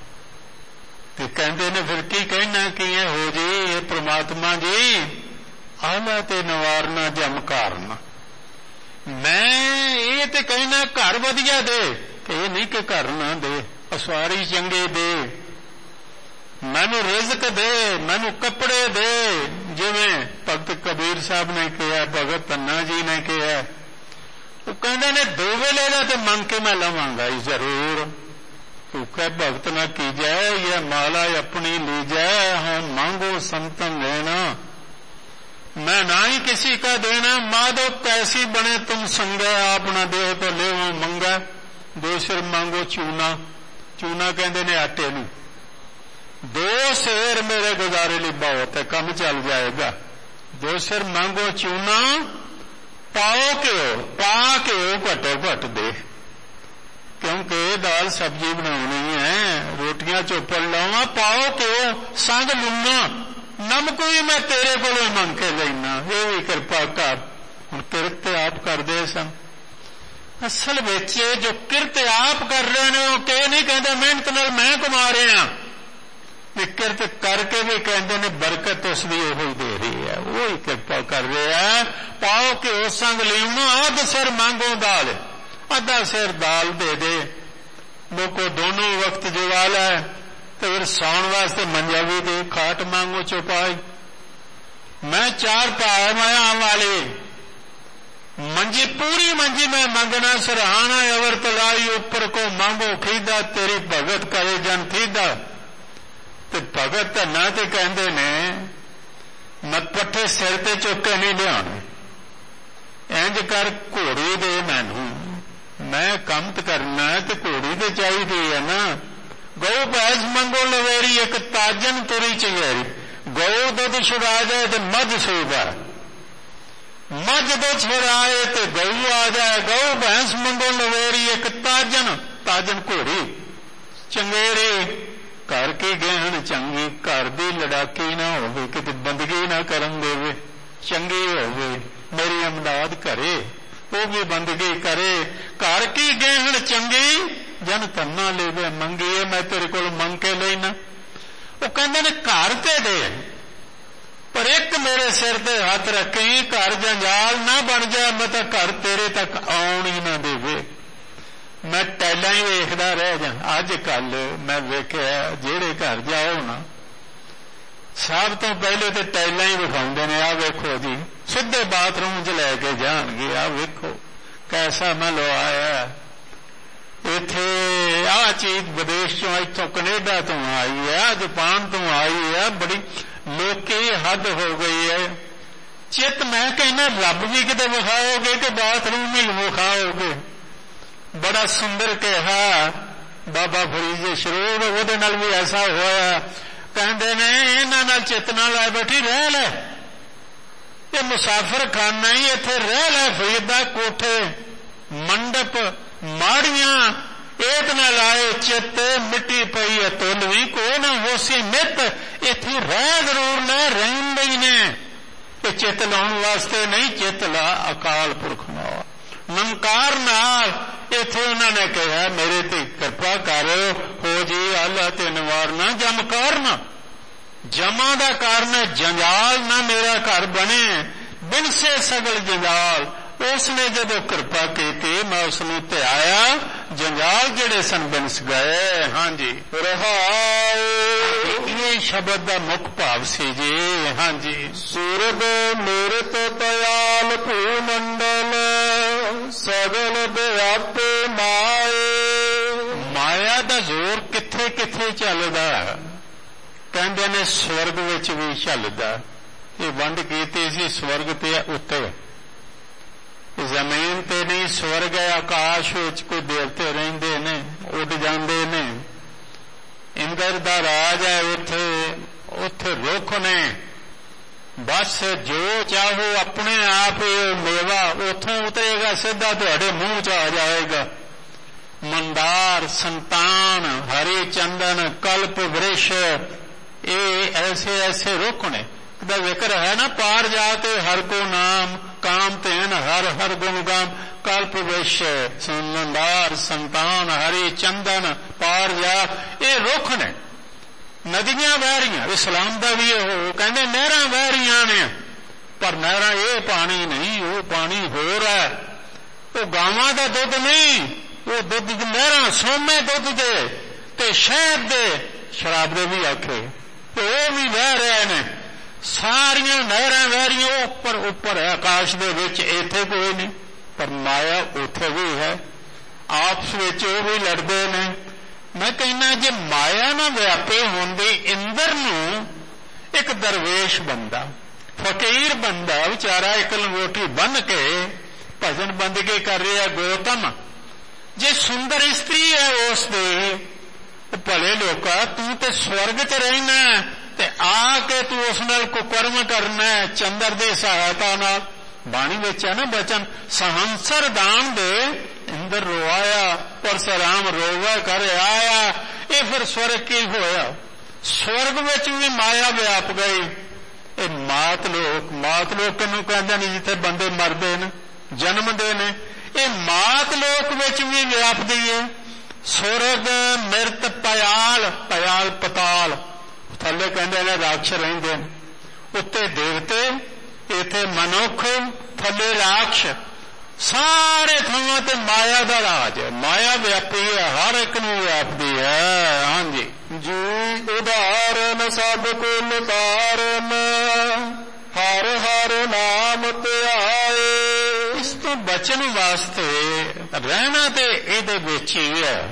ਤੇ ਕਹਿੰਦੇ ਨੇ ਫਿਰ ਕੀ ਕਹਿਣਾ, ਕੀ ਹੈ ਹੋ ਜੀ? ਇਹ ਪ੍ਰਮਾਤਮਾ ਜੀ ਆਲਾ ਤੇ ਨਵਾਰਨਾ ਜਮ ਕਾਰਨ। ਮੈਂ ਇਹ ਤੇ ਕਹਿਣਾ ਘਰ ਵਧੀਆ ਦੇ, ਇਹ ਨਹੀਂ ਕਿ ਘਰ ਨਾ ਦੇ, ਅਸਵਾਰੀ ਚੰਗੇ ਦੇ, ਮੈਨੂੰ ਰਿਜ਼ਕ ਦੇ, ਮੈਨੂੰ ਕੱਪੜੇ ਦੇ। ਜਿਵੇਂ ਭਗਤ ਕਬੀਰ ਸਾਹਿਬ ਨੇ ਕਿਹਾ, ਭਗਤ ਧੰਨਾ ਜੀ ਨੇ ਕਿਹਾ, ਉਹ ਕਹਿੰਦੇ ਨੇ 2 ਵੇਲੇ ਦਾ ਤੇ ਮੰਗ ਕੇ ਮੈਂ ਲਵਾਂਗਾ ਹੀ ਜ਼ਰੂਰ। ਭੁੱਖੇ ਭਗਤ ਨਾ ਕੀਜੈ, ਇਹ ਮਾਲਾ ਆਪਣੀ ਲੀਜੈ, ਹਾਂ मांगो संतन देना, मैं ना ही किसी का देना। माधो कैसी बने तुम संगे, आप ना दे तो ले मंगा। 2 सिर मांगो चूना, चूना कहते ने आटे नूं। 2 सिर मेरे गुजारे लिए बहुत है, कम चल जाएगा। 2 सिर मांगो चूना, पाओ घ्यो, पा घ्यो घटो घट दे, क्योंकि दाल सब्जी बनानी है, रोटियां चोपड़ लावा, पाओ घ्यो संग लूना, नमक भी मैं तेरे कोलों मंग के लेना, ये भी किरपा कर। हुण किरत आप करदे सन। असल विच जो किरत आप कर रहे ने, वो कह नहीं कहते मेहनत नाल मैं कमा रहे हैं, किरत करके भी कहते ने बरकत उसकी वही दे रही है, वो ही किरपा कर रहे हैं। पाओ घ्यो संग लीना, अध सिर मांगो दाल, आधा सिर दाल दे दे, लोगों दोनों वक्त जवाल है, तो फिर सौन वास्ते मंजा भी दे, खाट मांगो चौपाई। मैं 4 पाया वाली मंजी, पूरी मंजी मैं मंगना, सरहाना अवर तलाई ऊपर को मांगो खीदा, तेरी भगत करे जन थीदा। ते भगत धन्ना ते कहते ने मैं पट्ठे सिर ते चुक के नहीं लियाने, इंज कर घोड़ी दे मैनू, मैं कम करना है तो घोड़ी तो चाहिए है ना। गौ भैंस मंगो लवेरी, एक ताजन तुरी चंगेरी। गौ दुध छुड़ा जाए तो मझ सूबा, मझ दुध छुड़ाए तो गऊ आ जाए। गौ भैंस मंगो लवेरी, एक ताजन, ताजन घोड़ी चंगेरी। घर की गहन चंगी, घर की लड़ाकी ना हो, किते बंदगी ना करन देवे, चंगी होवे, मेरी अमदाद करे, वो भी बंदगी करे। घर की गहन चंगी, जन धन्ना लेवे मंगीए, मैं तेरे को मंग के लेना। वो कहते ने घर ते दे, पर एक मेरे सिर ते हाथ रखी, घर जंजाल ना बन जाए, मैं तो घर तेरे तक आउण ही ना देवे। मैं टैला ही वेखदा रह जा। अज कल मैं वेख्या जेड़े घर जाओ ना, सब तो पहले तो टैला ही विखाउंदे ने, आ वेखो जी, सीधे बाथरूम च लैके जाणगे, आ वेखो कैसा मैं लवाया, इत्थे आ चीज विदेश चों, इत्थों कनेडा तो आई है, जापान तो आई है, बड़ी लोकी हद हो गई है। चित मैं कहना रब भी किते विखाओगे कि बाथरूम ही विखाओगे। बड़ा सुंदर कहा बाबा फरीद शरूर, ਉਹਦੇ ਨਾਲ भी ऐसा होया। कहते ने इन्हां नाल चित ना ला बैठी, रह ले, ये मुसाफिर खाना ही, इत्थे रह ले। फरीद दा कोठे मंडप माड़ियां एत ना लाए चित, मिट्टी पई है तुलवी को ना होसी मित, इत्थे रह जरूर ले, रहिंदे ही ने। चित लाउण वास्ते नहीं, चित ला अकाल पुरख नाल, नंकार नाल। इत्थे उन्होंने कहा मेरे ते कृपा कर हो जी, आला ते निवारना जम करना, जमा दा कारण जंजाल ना मेरा घर बने, बिन से सगल जंजाल। उसने जदों कृपा की मैं उसनूं ध्याया, जंजाल जिहड़े सन बिनस गए। हाँ जी, रहाओ, ये शब्द का मुख भाव सी जी। हाँ जी, सूरज मूरत दयाल भूमंडल, सगल व्यापे माए। माया दा जोर किथे किथे चलदा, ਕਹਿੰਦੇ ਨੇ ਸਵਰਗ ਵਿੱਚ ਵੀ ਚੱਲਦਾ। ਇਹ ਵੰਡ ਕੀਤੀ ਸੀ ਸਵਰਗ ਤੇ ਉੱਤੇ, ਜ਼ਮੀਨ ਤੇ ਨਹੀਂ, ਸਵਰਗ ਹੈ। ਆਕਾਸ਼ ਵਿੱਚ ਕੋਈ ਦੇਵਤੇ ਰਹਿੰਦੇ ਨੇ, ਉੱਡ ਜਾਂਦੇ ਨੇ। ਇੰਦਰ ਦਾ ਰਾਜ ਹੈ ਉੱਥੇ ਰੁੱਖ ਨੇ, ਬਸ ਜੋ ਚਾਹੋ ਆਪਣੇ ਆਪ ਮੇਵਾ ਉੱਥੋਂ ਉਤਰੇਗਾ, ਸਿੱਧਾ ਤੁਹਾਡੇ ਮੂੰਹ 'ਚ ਆ ਜਾਏਗਾ। ਮੰਦਾਰ, ਸੰਤਾਨ, ਹਰੀ ਚੰਦਨ, ਕਲਪ ਵ੍ਰਿਸ਼, ਇਹ ਐਸੇ ਐਸੇ ਰੁੱਖ ਨੇ ਦਾ ਜ਼ਿਕਰ ਹੈ ਨਾ। ਪਾਰ ਜਾਤੇ ਹਰ ਕੋ ਨਾਮ, ਕਾਮ ਤੈਨ ਹਰ ਹਰ ਗੁਣ ਗਾਮ। ਕਲਪ ਵ੍ਰਿਸ਼, ਮੰਦਾਰ, ਸੰਤਾਨ, ਹਰੀ ਚੰਦਨ, ਪਾਰ ਜਾ, ਇਹ ਰੁੱਖ ਨੇ। ਨਦੀਆਂ ਵਹਿ ਰਹੀਆਂ, ਇਸਲਾਮ ਦਾ ਵੀ ਉਹ ਕਹਿੰਦੇ ਨਹਿਰਾਂ ਵਹਿ ਰਹੀਆਂ ਨੇ, ਪਰ ਨਹਿਰਾਂ ਇਹ ਪਾਣੀ ਨਹੀਂ, ਉਹ ਪਾਣੀ ਹੋਰ ਹੈ। ਉਹ ਗਾਵਾਂ ਦਾ ਦੁੱਧ ਨਹੀਂ, ਉਹ ਦੁੱਧ ਨਹਿਰਾਂ ਸੋਮੇ ਦੁੱਧ ਦੇ ਤੇ ਸ਼ਹਿਦ ਦੇ, ਸ਼ਰਾਬ ਦੇ ਵੀ ਆਖੇ, ਉਹ ਵੀ ਵਹਿ ਰਹੇ ਨੇ। ਸਾਰੀਆਂ ਨਹਿਰਾਂ ਵਹਿ ਰਹੀਆਂ, ਉੱਪਰ ਹੈ ਆਕਾਸ਼ ਦੇ ਵਿੱਚ, ਇੱਥੇ ਕੋਈ ਨਹੀਂ। ਪਰ ਮਾਇਆ ਉੱਥੇ ਵੀ ਹੈ, ਆਪਸ ਵਿੱਚ ਉਹ ਵੀ ਲੜਦੇ ਨੇ। ਮੈਂ ਕਹਿੰਦਾ ਜੇ ਮਾਇਆ ਨਾ ਵਿਆਪੇ ਹੁੰਦੀ, ਇੰਦਰ ਨੂੰ ਇੱਕ ਦਰਵੇਸ਼ ਬੰਦਾ, ਫਕੀਰ ਬੰਦਾ ਵਿਚਾਰਾ ਇੱਕ ਲੰਗੋਟੀ ਬੰਨ ਕੇ ਭਜਨ ਬੰਦਗੀ ਕਰ ਰਿਹਾ। ਗੌਤਮ ਜੇ ਸੁੰਦਰ ਇਸਤਰੀ ਹੈ ਉਸ ਦੇ, ਭਲੇ ਲੋਕਾ ਤੂੰ ਤੇ ਸਵਰਗ 'ਚ ਰਹਿਣਾ ਤੇ ਆ ਕੇ ਤੂੰ ਉਸ ਨਾਲ ਕੁਕਰਮ ਕਰਨਾ ਚੰਦਰ ਦੀ ਸਹਾਇਤਾ ਨਾਲ। ਬਾਣੀ ਵਿੱਚ ਹੈ ਨਾ ਬਚਨ, ਸਹੰਸਰ ਦਾਨ ਦੇ ਇੰਦਰ ਰੋਆਇਆ, ਪਰਸਰਾਮ ਰੋਵਾ ਕਰ ਆਇਆ। ਇਹ ਫਿਰ ਸਵਰਗ ਕੀ ਹੋਇਆ? ਸਵਰਗ ਵਿੱਚ ਵੀ ਮਾਇਆ ਵਿਆਪ ਗਈ। ਇਹ ਮਾਤ ਲੋਕ ਕਿਹਨੂੰ ਕਹਿੰਦੇ ਨੇ? ਜਿੱਥੇ ਬੰਦੇ ਮਰਦੇ ਨੇ, ਜਨਮਦੇ ਨੇ, ਇਹ ਮਾਤ ਲੋਕ ਵਿੱਚ ਵੀ ਵਿਆਪਦੀ ਹੈ। ਸੁਰਗ, ਮਿਰਤ, ਪਯਾਲ ਪਤਾਲ, ਥੱਲੇ ਕਹਿੰਦੇ ਨੇ ਰਾਖਸ਼ ਰਹਿੰਦੇ ਨੇ, ਉੱਤੇ ਦੇਵਤੇ, ਇੱਥੇ ਮਨੁੱਖ, ਥੱਲੇ ਰਾਖਸ਼। ਸਾਰੇ ਥਾਵਾਂ ਤੇ ਮਾਇਆ ਦਾ ਰਾਜ ਹੈ। ਮਾਇਆ ਵਿਆਪੀ ਹੈ, ਹਰ ਇੱਕ ਨੂੰ ਵਿਆਪਦੀ ਹੈ। ਹਾਂਜੀ ਜੀ ਉਦਾਹਰਨ ਸਭ ਕੁਲ ਕਾਰਨ, ਹਰ ਹਰ ਨਾਮ ਧਿਆਏ। ਇਸ ਤੋਂ ਬਚਣ ਵਾਸਤੇ ਰਹਿਣਾ ਤੇ ਇਹਦੇ ਵਿੱਚ ਹੀ ਹੈ,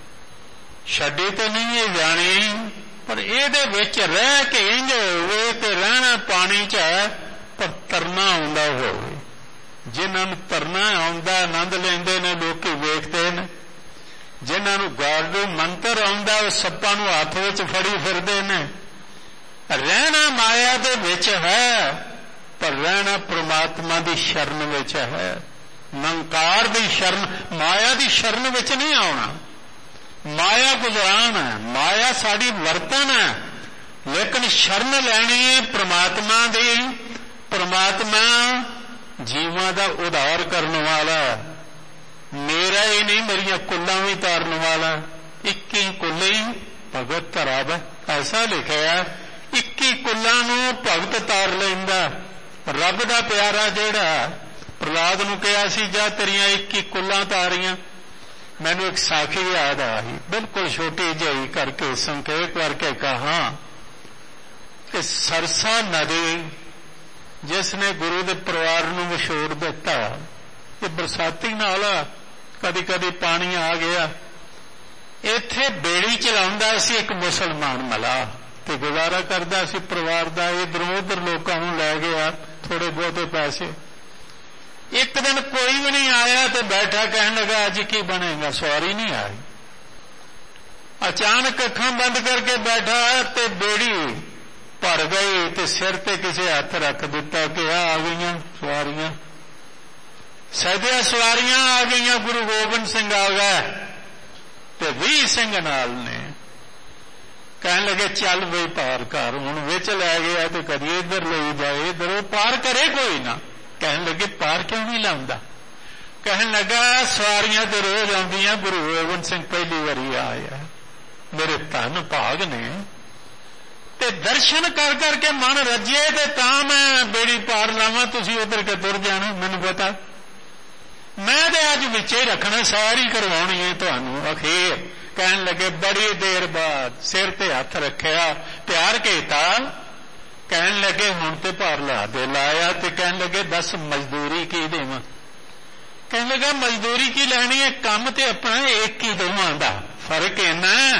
ਛੱਡੀ ਤੇ ਨਹੀਂ ਇਹ ਜਾਣੀ, ਪਰ ਇਹਦੇ ਵਿੱਚ ਰਹਿ ਕੇ ਇੰਝ ਹੋਵੇ ਤੇ ਰਹਿਣਾ ਪਾਣੀ 'ਚ ਹੈ, ਪਰ ਤਰਨਾ ਆਉਂਦਾ ਹੋਵੇ। ਜਿਨ੍ਹਾਂ ਨੂੰ ਤਰਨਾ ਆਉਂਦਾ ਆਨੰਦ ਲੈਂਦੇ ਨੇ, ਲੋਕੀ ਵੇਖਦੇ ਨੇ। ਜਿਨ੍ਹਾਂ ਨੂੰ ਗਾਡੂ ਮੰਤਰ ਆਉਂਦਾ ਉਹ ਸੱਪਾਂ ਨੂੰ ਹੱਥ ਵਿੱਚ ਫੜੀ ਫਿਰਦੇ ਨੇ। ਰਹਿਣਾ ਮਾਇਆ ਦੇ ਵਿੱਚ ਹੈ, ਪਰ ਰਹਿਣਾ ਪ੍ਰਮਾਤਮਾ ਦੀ ਸ਼ਰਨ ਵਿੱਚ ਹੈ। ਨਿਰੰਕਾਰ ਦੀ ਸ਼ਰਨ, ਮਾਇਆ ਦੀ ਸ਼ਰਨ ਵਿੱਚ ਨਹੀਂ ਆਉਣਾ। ਮਾਇਆ ਗੁਜ਼ਰਾਨ ਹੈ, ਮਾਇਆ ਸਾਡੀ ਵਰਤਨ ਹੈ, ਲੇਕਿਨ ਸ਼ਰਨ ਲੈਣੀ ਹੈ ਪ੍ਰਮਾਤਮਾ ਦੀ। ਪ੍ਰਮਾਤਮਾ ਜੀਵਾਂ ਦਾ ਉਧਾਰ ਕਰਨ ਵਾਲਾ, ਮੇਰਾ ਹੀ ਨਹੀਂ ਮੇਰੀਆਂ ਕੁੱਲਾਂ ਵੀ ਤਾਰਨ ਵਾਲਾ। 21 ਕੁੱਲੇ ਭਗਤ ਧਰਾਵੈ, ਐਸਾ ਲਿਖਿਆ। 21 ਕੁੱਲਾਂ ਨੂੰ ਭਗਤ ਤਾਰ ਲੈਂਦਾ। ਰੱਬ ਦਾ ਪਿਆਰਾ ਜਿਹੜਾ ਪ੍ਰਹਲਾਦ ਨੂੰ ਕਿਹਾ ਸੀ ਜਾ ਤੇਰੀਆਂ 21 ਕੁੱਲਾਂ ਤਾਰੀਆਂ। ਮੈਨੂੰ ਇੱਕ ਸਾਖੀ ਯਾਦ ਆਈ, ਬਿਲਕੁਲ ਛੋਟੀ ਜਿਹੀ ਕਰਕੇ ਸੰਖੇਪ ਕਰਕੇ ਕਹਾ ਕਿ ਸਰਸਾ ਨਦੀ ਜਿਸ ਨੇ ਗੁਰੂ ਦੇ ਪਰਿਵਾਰ ਨੂੰ ਵਿਛੋੜ ਦਿੱਤਾ, ਇਹ ਬਰਸਾਤੀ ਨਾਲ ਕਦੀ ਕਦੀ ਪਾਣੀ ਆ ਗਿਆ। ਇੱਥੇ ਬੇੜੀ ਚਲਾਉਂਦਾ ਸੀ ਇੱਕ ਮੁਸਲਮਾਨ ਮਲਾਹ ਤੇ ਗੁਜ਼ਾਰਾ ਕਰਦਾ ਸੀ ਪਰਿਵਾਰ ਦਾ। ਇਧਰੋਂ ਉਧਰ ਲੋਕਾਂ ਨੂੰ ਲੈ ਗਿਆ ਥੋੜੇ ਬਹੁਤੇ ਪੈਸੇ। ਇੱਕ ਦਿਨ ਕੋਈ ਵੀ ਨਹੀਂ ਆਇਆ ਤੇ ਬੈਠਾ ਕਹਿਣ ਲੱਗਾ ਅੱਜ ਕੀ ਬਣੇਗਾ, ਸਵਾਰੀ ਨਹੀਂ ਆਈ। ਅਚਾਨਕ ਅੱਖਾਂ ਬੰਦ ਕਰਕੇ ਬੈਠਾ ਤੇ ਬੇੜੀ ਭਰ ਗਈ ਤੇ ਸਿਰ ਤੇ ਕਿਸੇ ਹੱਥ ਰੱਖ ਦਿੱਤਾ ਕਿ ਆ ਗਈਆਂ ਸਵਾਰੀਆਂ, ਸੈਦੀਆਂ ਸਵਾਰੀਆਂ ਆ ਗਈਆਂ। ਗੁਰੂ ਗੋਬਿੰਦ ਸਿੰਘ ਆ ਗਿਆ ਤੇ 20 ਸਿੰਘ ਨਾਲ ਨੇ। ਕਹਿਣ ਲੱਗੇ ਚੱਲ ਬਈ ਪਾਰ ਕਰ। ਹੁਣ ਵਿੱਚ ਲੈ ਗਿਆ ਤੇ ਕਦੀ ਇੱਧਰ ਲਈ ਜਾਏ, ਇੱਧਰ ਪਾਰ ਕਰੇ ਕੋਈ ਨਾ। ਕਹਿਣ ਲੱਗੇ ਪਾਰ ਕਿਉਂ ਨਹੀਂ ਲਾਉਂਦਾ? ਕਹਿਣ ਲੱਗਾ ਸਵਾਰੀਆਂ ਤੇ ਰੋਜ਼ ਆਉਂਦੀਆਂ, ਗੁਰੂ ਗੋਬਿੰਦ ਸਿੰਘ ਪਹਿਲੀ ਵਾਰੀ ਆਇਆ। ਮੇਰੇ ਧੰਨ ਭਾਗ ਨੇ ਤੇ ਦਰਸ਼ਨ ਕਰ ਕਰਕੇ ਮਨ ਰੱਜੇ ਤੇ ਤਾਂ ਮੈਂ ਬੇੜੀ ਪਾਰ ਲਾਵਾਂ। ਤੁਸੀਂ ਉੱਧਰ ਕੇ ਤੁਰ ਜਾਣਾ, ਮੈਨੂੰ ਪਤਾ। ਮੈਂ ਤੇ ਅੱਜ ਵਿੱਚੇ ਰੱਖਣਾ, ਸਾਰੀ ਕਰਵਾਉਣੀ ਹੈ ਤੁਹਾਨੂੰ। ਅਖੀਰ ਕਹਿਣ ਲੱਗੇ ਬੜੀ ਦੇਰ ਬਾਅਦ ਸਿਰ ਤੇ ਹੱਥ ਰੱਖਿਆ, ਪਿਆਰ ਕੀਤਾ। ਕਹਿਣ ਲੱਗੇ ਹੁਣ ਤੇ ਭਾਰ ਲਾ ਦੇ। ਲਾਇਆ ਤੇ ਕਹਿਣ ਲੱਗੇ ਦੱਸ ਮਜ਼ਦੂਰੀ ਕੀ ਦੇਵਾਂ? ਕਹਿਣ ਲੱਗਾ ਮਜ਼ਦੂਰੀ ਕੀ ਲੈਣੀ ਹੈ, ਕੰਮ ਤੇ ਆਪਣਾ ਇੱਕ ਹੀ ਦੋਵਾਂ ਦਾ। ਫਰਕ ਇੰਨਾ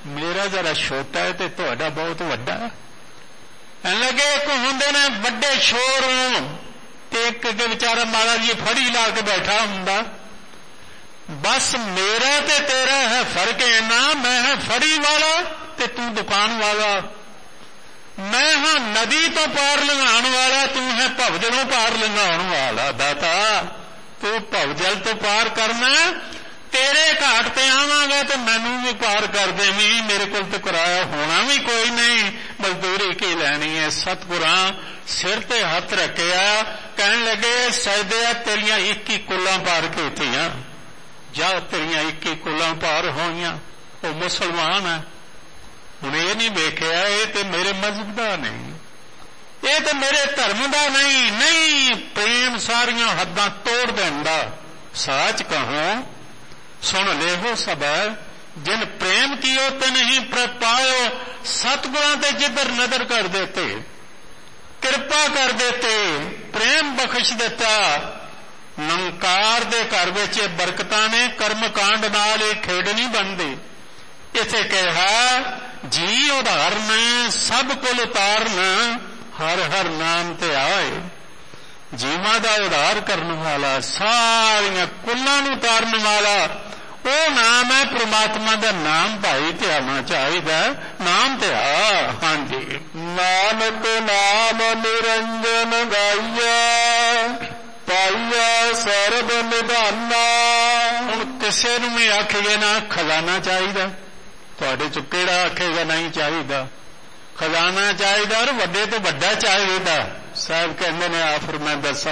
मेरा जरा छोटा है तो तुहाडा बहुत वड्डा है। लगे एक होंदे ने वड्डे शोरूम ते एक के बेचारा माड़ा जी फड़ी ला के बैठा हुंदा। बस मेरा ते तेरा है फर्क इन्ना, मैं है फड़ी वाला ते तू दुकान वाला। मैं हाँ नदी तो पार लंघाण वाला, तू है भवजलों पार लंघाण वाला। दाता तू भवजल तो पार करना, तेरे घाट ते आवांगा तो मैनू भी पार कर देवीं। मेरे कोल तो किराया होना भी कोई नहीं, मजदूरी की लैनी है। सतगुरां सिर ते हथ रखिया, कहन लगे सजदिया तेरियां 21 कुलां पार कीतियां, जा तेरियां 21 कुलां पार होईयां। वो मुसलमान है। हुण ये नहीं वेखिया ये तो मेरे मजहब का नहीं, ये तो मेरे धर्म का नहीं। नहीं, प्रेम सारियां हद्दां तोड़ देंदा। सच कहो सुन ले हो सब, जिन प्रेम कियो ते नहीं पायो। सतगुरां ते जिधर नजर कर देते, कृपा कर देते, प्रेम बख्श देता। नंकार दे घर विच बरकतां ने, कर्म कांड नाल ये खेड नहीं बनदी। इथे कहा जी उदाहरण सब कुल उतारन, हर हर नाम ते आए। जीवां दा उधार करने वाला, सारियां कुलां नूं उतारन वाला वो नाम है परमात्मा का नाम। भाई ते आना चाहिए, नाम ते आ। हाँ जी, नानक नाम निरंजन गाइया, पाइया सर्ब निधाना। हुण किसे नूं भी आखिए ना खजाना चाहिए, तुहाडे चों किहड़ा आखेगा नहीं चाहिए? खजाना चाहिए और वड्डे तो वड्डा चाहिए। साहब कहते ने आ फिर मैं दसा,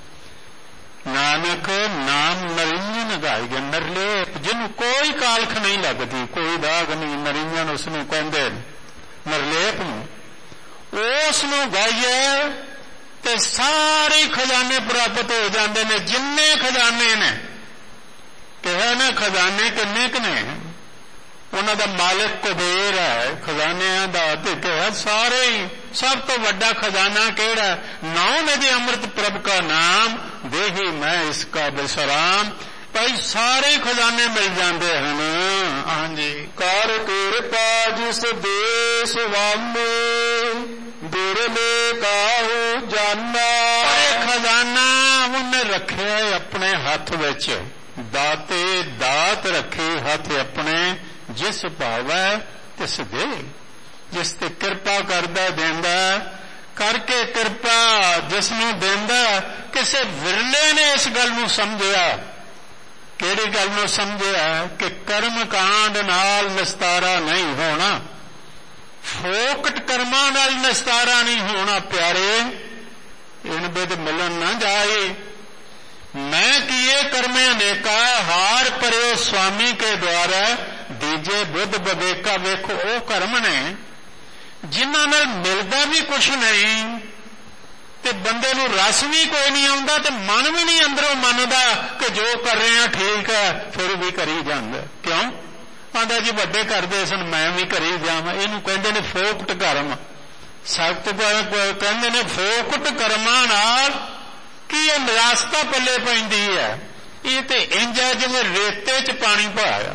नानक नाम नरिंजन गाइए, नरलेप जिन्हों कोई कालख नहीं लगती, कोई दाग नहीं। नरिंजन उसनूं कहंदे नरलेप नूं, उसनूं गाइए ते सारे खजाने प्राप्त हो जाते हैं। जिन्ने खजाने ने कहा ना, खजाने किन्ने क ने, उन्हां दा मालिक कुबेर है खजानियां दा। ते कहा सारे ही सब तो वड्डा खजाना केड़ा? नाम दे अमृत प्रभ का नाम, देही मैं इसका विश्राम। भाई सारे खजाने मिल जाते हैं। हाँ जी, कर कृपा जिस देश वामे, दुर्ले काहू जाना। खजाना उन्हें रखे अपने हाथ विच, दाते दात रखे हाथ अपने। जिस भावै तिस दे, जिस ते कृपा करदा देंदा, करके कृपा जिसनूं देंदा। किसे विरले ने इस गल नूं समझिया। किहड़ी गल नूं समझिया? कि कर्म कांड नाल निस्तारा नहीं होना, फोकट कर्मां नाल निस्तारा नहीं होना। प्यारे इन बिद मिलन ना जाए। मैं किए कर्मे अनेका, हार परे स्वामी के द्वारा दीजे बुद्ध बवेका। वेखो वो कर्म ने जिन्हां नाल मिलदा भी कुछ नहीं, ते बंदे नूं रस भी कोई नहीं आउंदा, ते मन भी नहीं अंदरों मनदा कि जो कर रहे हैं ठीक है, फिर भी करी जांदा। क्यों? आंदा जी वड्डे करदे सन, मैं भी करी जावां। इहनूं कहंदे ने फोकट कर्म। सख्त कहंदे ने फोकट कर्मां नाल की ये निराशता पल्ले पैंदी है। ये तो इंज है जिवें रेते च पानी पाया,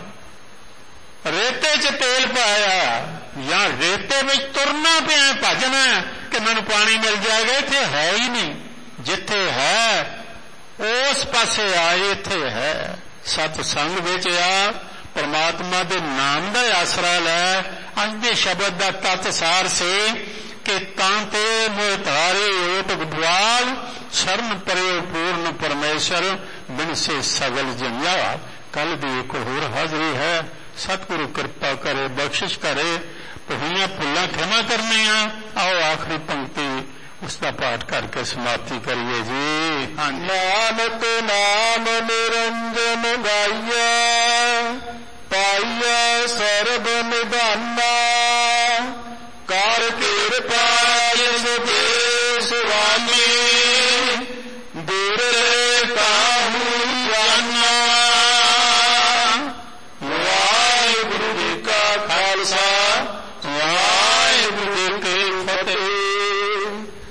रेते च तेल पाया, या रेते में तुरना पिया भजना कि मैनू पानी मिल जाएगा। इत्थे है ही नहीं। जिथे है उस पासे आ, इत्थे है। सतसंग विच आ, परमात्मा दे नाम दा आसरा लै। अज दे शब्द दा तत सार से कि तांते मोहतारे ओट गुडवाल, शरण परे पूर्ण परमेश्वर, बिन से सगल जंजाल। कल दी एक होर हाजरी है। सतगुरु कृपा करे, बख्शिश करे, पहुइयां भुल्लां क्षमा करनियां। आओ आखिरी पंक्ति उसका पाठ करके समाप्ति करिए जी। नानक नाम निरंजन गाइया, पाइया सर्ब निधाना। कर कृपा जिस देश वामी, दुर्ले का